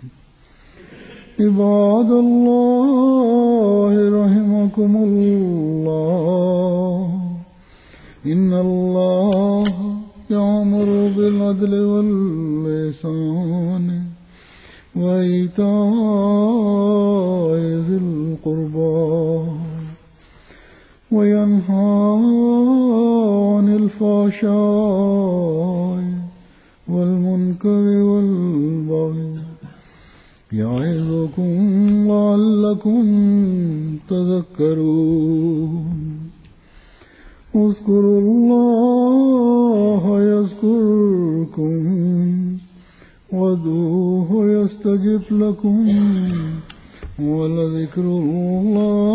عباد الله رحمكم الله إن الله يأمر بالعدل والإحسان وإيتاء ذي القربى وينهى عن الفحشاء والمنكر والبغي يعظكم لعلكم تذكرون اذكروا الله يذكركم وادعوه يستجب لكم ولذكر الله